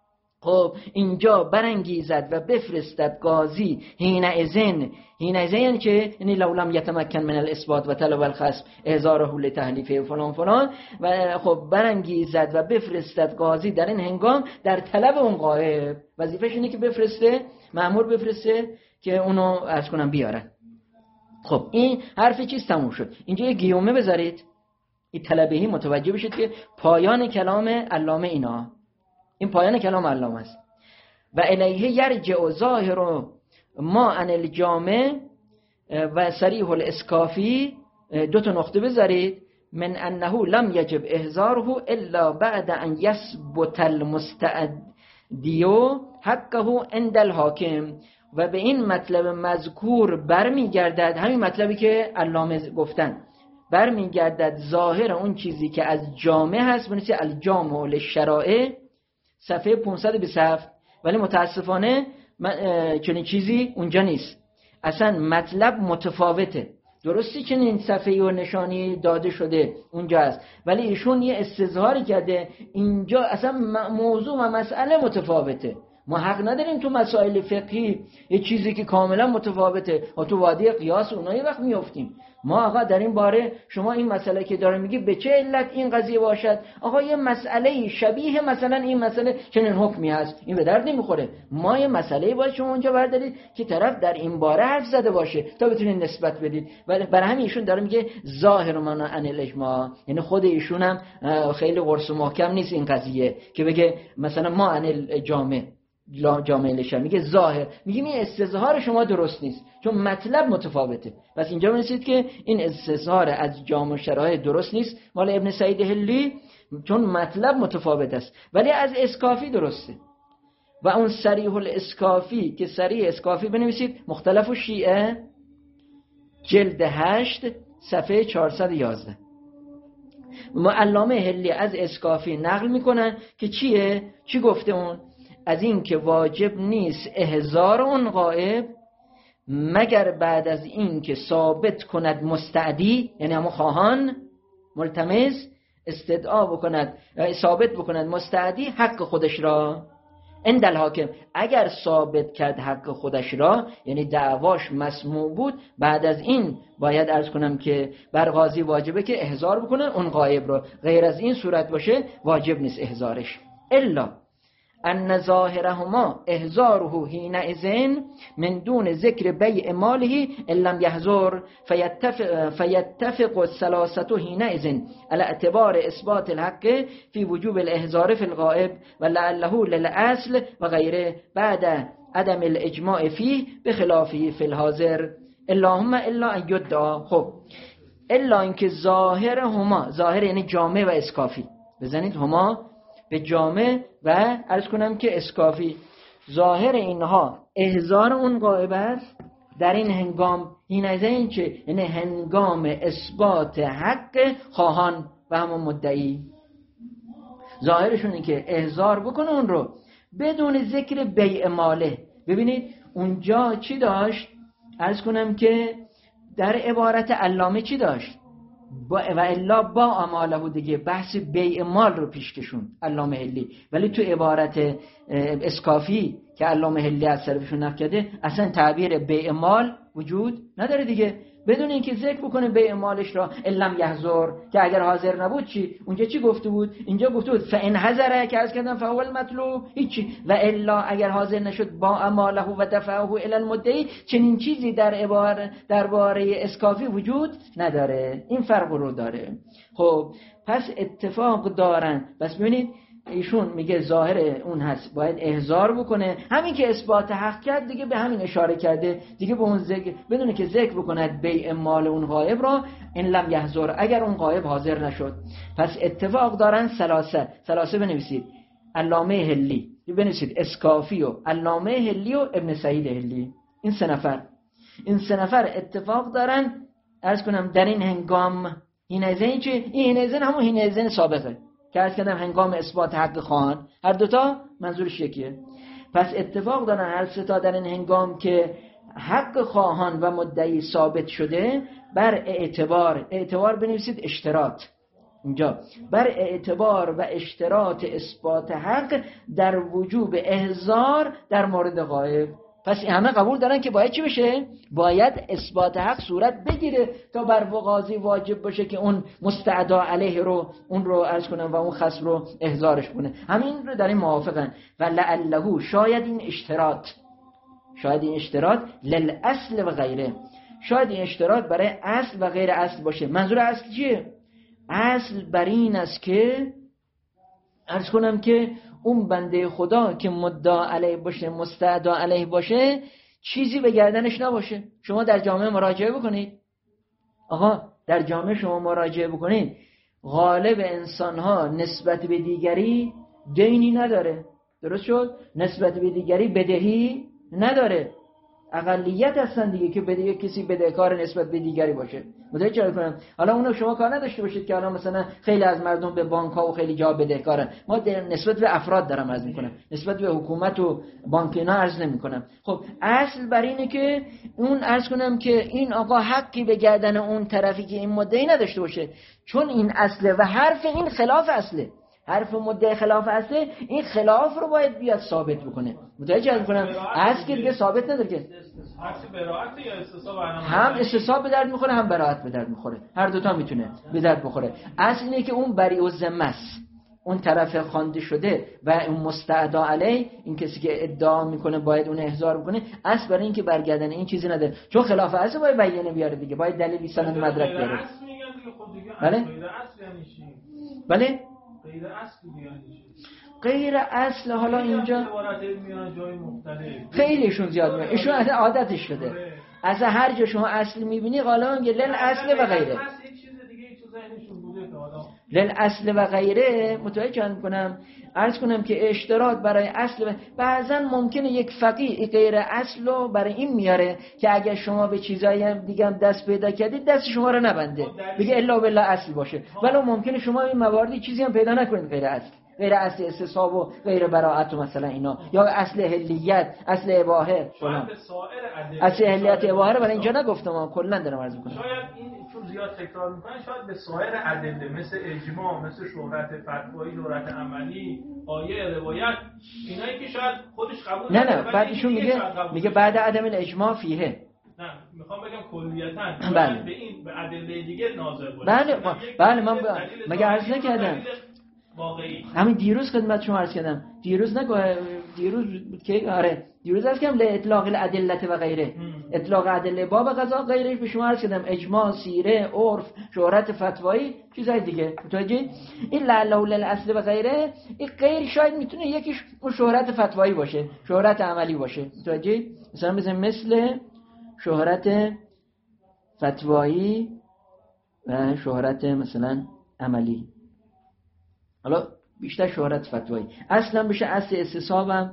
خب اینجا برانگیزد و بفرستد قاضی حینئذ، حینئذ یعنی که یعنی لو لم یتمکن من الاثبات و طلب الخصم احضاره لتحلیفه فلان فلان، و خب برانگیزد و بفرستد قاضی در این هنگام در طلب اون غائب. وظیفش اینه که بفرسته، مأمور بفرسته که اونو عرض کنم بیارن. خب این حرف چیز تموم شد. اینجا یه گیومه بذارید، این طلبهی متوجه بشید که پایان کلام علامه اینا، این پایان کلام علامه است. و الیه یرجع ظاهر ما عن الجامع و صریح الاسکافی، دو تا نقطه بذارید، من انه لم یجب احضاره الا بعد ان یثبت المستعدیو حقه عند الحاکم. و به این مطلب مذکور برمیگردد، همین مطلبی که علامه گفتن، برمیگردد ظاهر اون چیزی که از جامع هست، مثل الجامع للشرائع صفحه پانصد و بیست و هفت، ولی متاسفانه چنین چیزی اونجا نیست، اصلا مطلب متفاوته. درستی چنین صفحه و نشانی داده شده اونجا هست ولی ایشون یه استظهاری کرده اینجا اصلا موضوع و مسئله متفاوته. ما حق نداریم تو مسائل فقهی یه چیزی که کاملا متفاوته و تو وادی قیاس اونایی وقت میافتیم. ما آقا در این باره شما این مسئله که داره میگی به چه علت این قضیه باشد، آقا یه مسئله شبیه مثلا این مسئله چنین حکمی هست، این به درد نمیخوره. ما یه مسئله باید شما اونجا بردارید که طرف در این باره حرف زده باشه تا بتونید نسبت بدید. ولی برای همین ایشون داره میگه ظاهر من عن الاجماع، یعنی خود ایشون هم خیلی قرص و محکم نیست این قضیه که بگه مثلا ما عن الجامع جامعه لشم، میگه ظاهر، میگه این استظهار شما درست نیست چون مطلب متفاوته. پس اینجا می‌رسید که این استظهار از جامع شرایط درست نیست مال ابن سعید حلی چون مطلب متفاوت است، ولی از اسکافی درسته. و اون صریح الاسکافی که صریح اسکافی بنویسید مختلف الشیعه جلد هشت صفحه چهارصد و یازده. علامه حلی از اسکافی نقل میکنن که چیه؟ چی گفته اون؟ از این که واجب نیست احضار اون غائب مگر بعد از این که ثابت کند مستعدی، یعنی همون خواهان ملتمس استدعا بکند ثابت بکند مستعدی حق خودش را. عند الحاکم اگر ثابت کرد حق خودش را، یعنی دعواش مسموع بود، بعد از این باید عرض کنم که بر قاضی واجبه که احضار بکنه اون غائب را. غیر از این صورت باشه واجب نیست احضارش. الا ان ظاهرهما احضاره حینئذ من دون ذکر بیع ماله ان لم يحضر فيتفق فيتفق الثلاثه حینئذ على اعتبار اثبات الحق في وجوب الاحضار في الغائب ولعله للاصل وغيره بعد عدم الاجماع فيه بخلافه في الحاضر اللهم الا ان يدعى. خب الا اینکه ظاهرهما، ظاهر یعنی جامع و اسکافی، بزنید هما به جامع و عرض کنم که اسکافی، ظاهر اینها احضار اون غائب است در این هنگام. این از این چه؟ یعنی هنگام اثبات حق خواهان و همون مدعی، ظاهرشون این که احضار بکنه اون رو بدون ذکر بیع ماله. ببینید اونجا چی داشت؟ عرض کنم که در عبارت علامه چی داشت؟ با و الا با اماله دیگه بحث بیع مال رو پیش کشون علامه حلی، ولی تو عبارت اسکافی که علامه حلی از طرفشون نقل کرده اصلا تعبیر بیع مال وجود نداره دیگه، بدون اینکه ذکر بکنه بیع مالش را لم یحضر، که اگر حاضر نبود چی؟ اونجا چی گفته بود؟ اینجا گفته بود فان حضر که از کردن فهو المطلوب هیچی، و الا اگر حاضر نشد با اماله و دفعه الی المدعی، چنین چیزی در عبارت درباره اسکافی وجود نداره. این فرق رو داره. خب پس اتفاق دارن. بس ببینید ایشون میگه ظاهر اون هست باید احضار بکنه، همین که اثبات حق کرد دیگه به همین اشاره کرده دیگه، به اون ذکر بدونه که ذکر بکند بیع مال اون غائب را ان لم یحضر، اگر اون غائب حاضر نشد. پس اتفاق دارن ثلاثه ثلاثه بنویسید، علامه حلی بنویسید، اسکافی و علامه حلی و ابن سعید حلی، این سه نفر این سه نفر اتفاق دارن عرض کنم در این هنگام. هینزن چه؟ این هینزن همون هینزن سابقه که عرض کردم هنگام اثبات حق خواهان، هر دوتا منظورش یکیه. پس اتفاق دارن هر سه تا در این هنگام که حق خواهان و مدعی ثابت شده بر اعتبار، اعتبار بنویسید اشتراط اینجا، بر اعتبار و اشتراط اثبات حق در وجوب احضار در مورد غائب. پس همه قبول دارن که باید چی بشه؟ باید اثبات حق صورت بگیره تا بر قاضی واجب باشه که اون مستعدا علیه رو اون رو عرض کنن و اون خصم رو احضارش کنه. همین رو در این موافقن. و لعله شاید این اشتراط شاید این اشتراط للاصل و غیره، شاید این اشتراط برای اصل و غیر اصل باشه. منظور اصل چیه؟ اصل بر این است که عرض کنم که اون بنده خدا که مدعا علیه باشه، مستعدا علیه باشه، چیزی به گردنش نباشه. شما در جامعه مراجعه بکنید، آقا در جامعه شما مراجعه بکنید، غالب انسانها نسبت به دیگری دینی نداره، درست شد؟ نسبت به دیگری بدهی نداره. اقلیت هستن دیگه که بده کسی بدهکار نسبت به دیگری باشه. متوجه چرا کنم؟ حالا اونو شما کار نداشته باشید که الان مثلا خیلی از مردم به بانک ها و خیلی جا بدهکارن. ما نسبت به افراد دارم عرض میکنم، نسبت به حکومت و بانک اینا عرض نمیکنم. خب اصل بر اینه که اون عرض کنم که این آقا حقی به گردن اون طرفی که این مدعی نداشته باشه، چون این اصله و حرف این خلاف اصله. حرف مدعی خلاف اصله، این خلاف رو باید بیاد ثابت بکنه. متوجه میکنم اصل که دیگه ثابت نداره که اصل براءت یا استصحاب هم استصحاب به درد میخوره هم براءت به درد میخوره، هر دوتا میتونه به درد بخوره. اصل اینه که اون بری الذمه است، اون طرف خوانده شده و اون مستعدا علیه، این کسی که ادعا میکنه باید اون احضار بکنه، اصل برای این که برگردن این چیزی نداره، چون خلاف اصل باید بیانه بیاره دیگه، باید دلیل سند مدرک بیاره. بله بله غیر اصل بیانه غیر اصل. حالا اینجا عبارت میان جای مختلف خیلیشون زیاد میاد، ایشون اصلا عادتش شده، اصلا هر جا شما اصل میبینی غالبا میگه لل اصل و غیره، لل اصل و غیره. متوجه کنم عرض کنم که اشتراط برای اصل و بعضا ممکنه یک فقیه غیر اصل رو برای این میاره که اگر شما به چیزایی هم دیگه هم دست پیدا کردید دست شما رو نبنده، بگه الا بالله اصل باشه، ولی ممکنه شما این مواردی چیزی هم پیدا نکنید غیر اصل، غیر اصل استصحاب و غیر براءت و مثلا اینا، یا اصل حلیت، اصل اباحه، اصل حلیت اباحه رو برای اینجا نگفتم، من کلا دارم عرض میکنم. شاید این چون زیاد تکرار میکنن شاید به سایر ادله مثل اجماع، مثل شهرت فتوایی، شهرت عملی، آیه، روایت، اینایی که شاید خودش قبول نه نه بعدشون میگه میگه بعد عدم الاجماع فیه، نه میخوام بگم کلیتاً بله. به این به ادله دیگه ناظر باشه. بله بله من مگه عرض نکردم واقعی همین دیروز خدمت شما عرض کردم، دیروز نگو دیروز بود که آره دیروز عرض کردم لاطلاق الادله و غیره، اطلاق ادله باب قضا غیره به شما عرض کردم، اجماع، سیره، عرف، شهرت فتوایی، چیزای دیگه. متوجه این لعل الاصل و غیره، این غیر شاید میتونه یکیش شهرت فتوایی باشه، شهرت عملی باشه. متوجه مثلا مثل مثل شهرت فتوایی و شهرت مثلا عملی، حالا بیشتر شهرت فتوایی اصلا بشه اصل استصحابم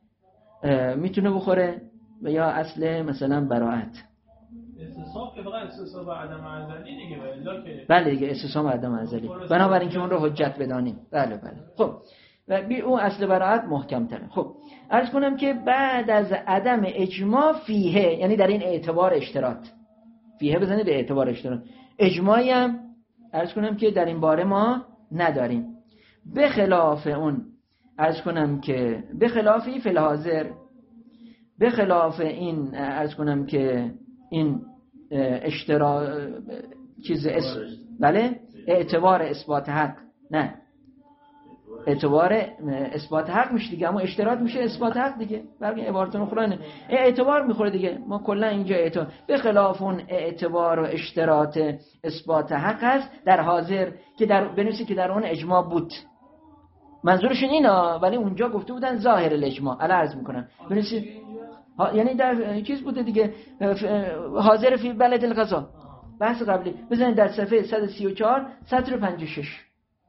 میتونه بخوره و یا اصل مثلا براءت. استصحاب که فقط استصحاب عدم ازلی دیگه، ولی که بله دیگه استصحاب عدم ازلی، بنابراین که اون رو حجت بدانیم. بله بله خب و بی اون اصل براءت محکم تره. خب عرض کنم که بعد از عدم اجماع فیه، یعنی در این اعتبار اشتراط، فیه بزنید به اعتبار اشتراط، اجماعی هم عرض کنم که در این باره ما نداریم، به خلاف اون عرض کنم که به خلافی فی الحاضر، به خلاف این عرض کنم که این اشتراط چیز اس... بله اعتبار اثبات حق، نه اعتبار اثبات حق میشه دیگه، اما اشتراط میشه اثبات حق دیگه، برای عبارتون اخرى اعتبار میخوره دیگه. ما کلا اینجا اعتبار به خلاف اون اعتبار و اشتراط اثبات حق هست در حاضر که در بنویسی که در اون اجماع بود، منظورشون اینا، ولی اونجا گفته بودن ظاهر الاجماع. الان عرض میکنم بنویسی ها... یعنی در چیز بوده دیگه، حاضر فی بلد القضا، بحث قبلی بزنید در صفحه صد و سی و چهار سطر پنجاه و شش،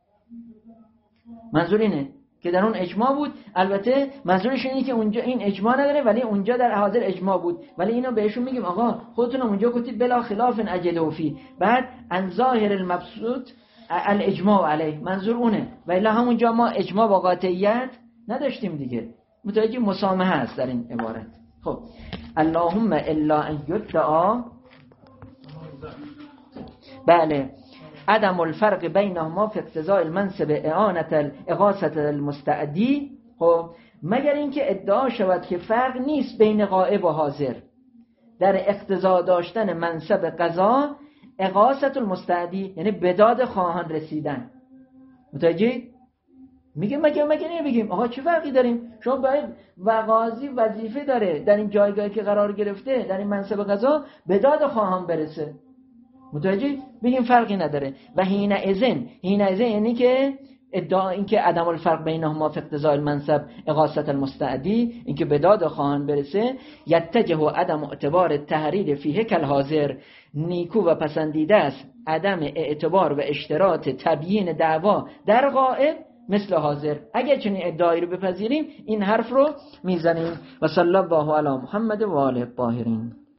منظور اینه که در اون اجماع بود. البته منظورش اینه که اونجا این اجماع نداره ولی اونجا در حاضر اجماع بود، ولی اینا بهشون میگیم آقا خودتون اونجا گفتید بلا خلاف اجد فی، بعد ان ظاهر المبسوط الاجماع علیه، منظور اونه، ولی همونجا ما اجماع با قاطعیت نداشتیم دیگه. متوجه مسامحه است در این عبارت. خب اللهم الا ان یدعا، بله عدم الفرق بینهما فی اقتضاء المنصب اعانه اغاثه المستعدی، خب مگر اینکه ادعا شود که فرق نیست بین غائب و حاضر در اقتضا داشتن منصب قضا اغاثه المستعدی، یعنی بداد خواهان رسیدن. متوجه میگه مگه مگه نمیگیم آقا چه فرقی داریم، شما باید و قاضی وظیفه داره در این جایگاهی که قرار گرفته در این منصب قضا بداد خواهان برسه. متوجه بگیم فرقی نداره. و حین اذن، حین اذن یعنی که ادعا این که عدم الفرق بینهما فی اقتضاء المنصب اغاثه المستعدی، این که بداد خواهان برسه، یتجه عدم اعتبار التحریر فیه کالحاضر، نیکو و پسندیده است عدم اعتبار و اشتراط تبیین دعوا در غائب مثل حاضر. اگر چنین ادعایی رو بپذیریم این حرف رو میزنیم. و صلی الله علی محمد و آله الطاهرین.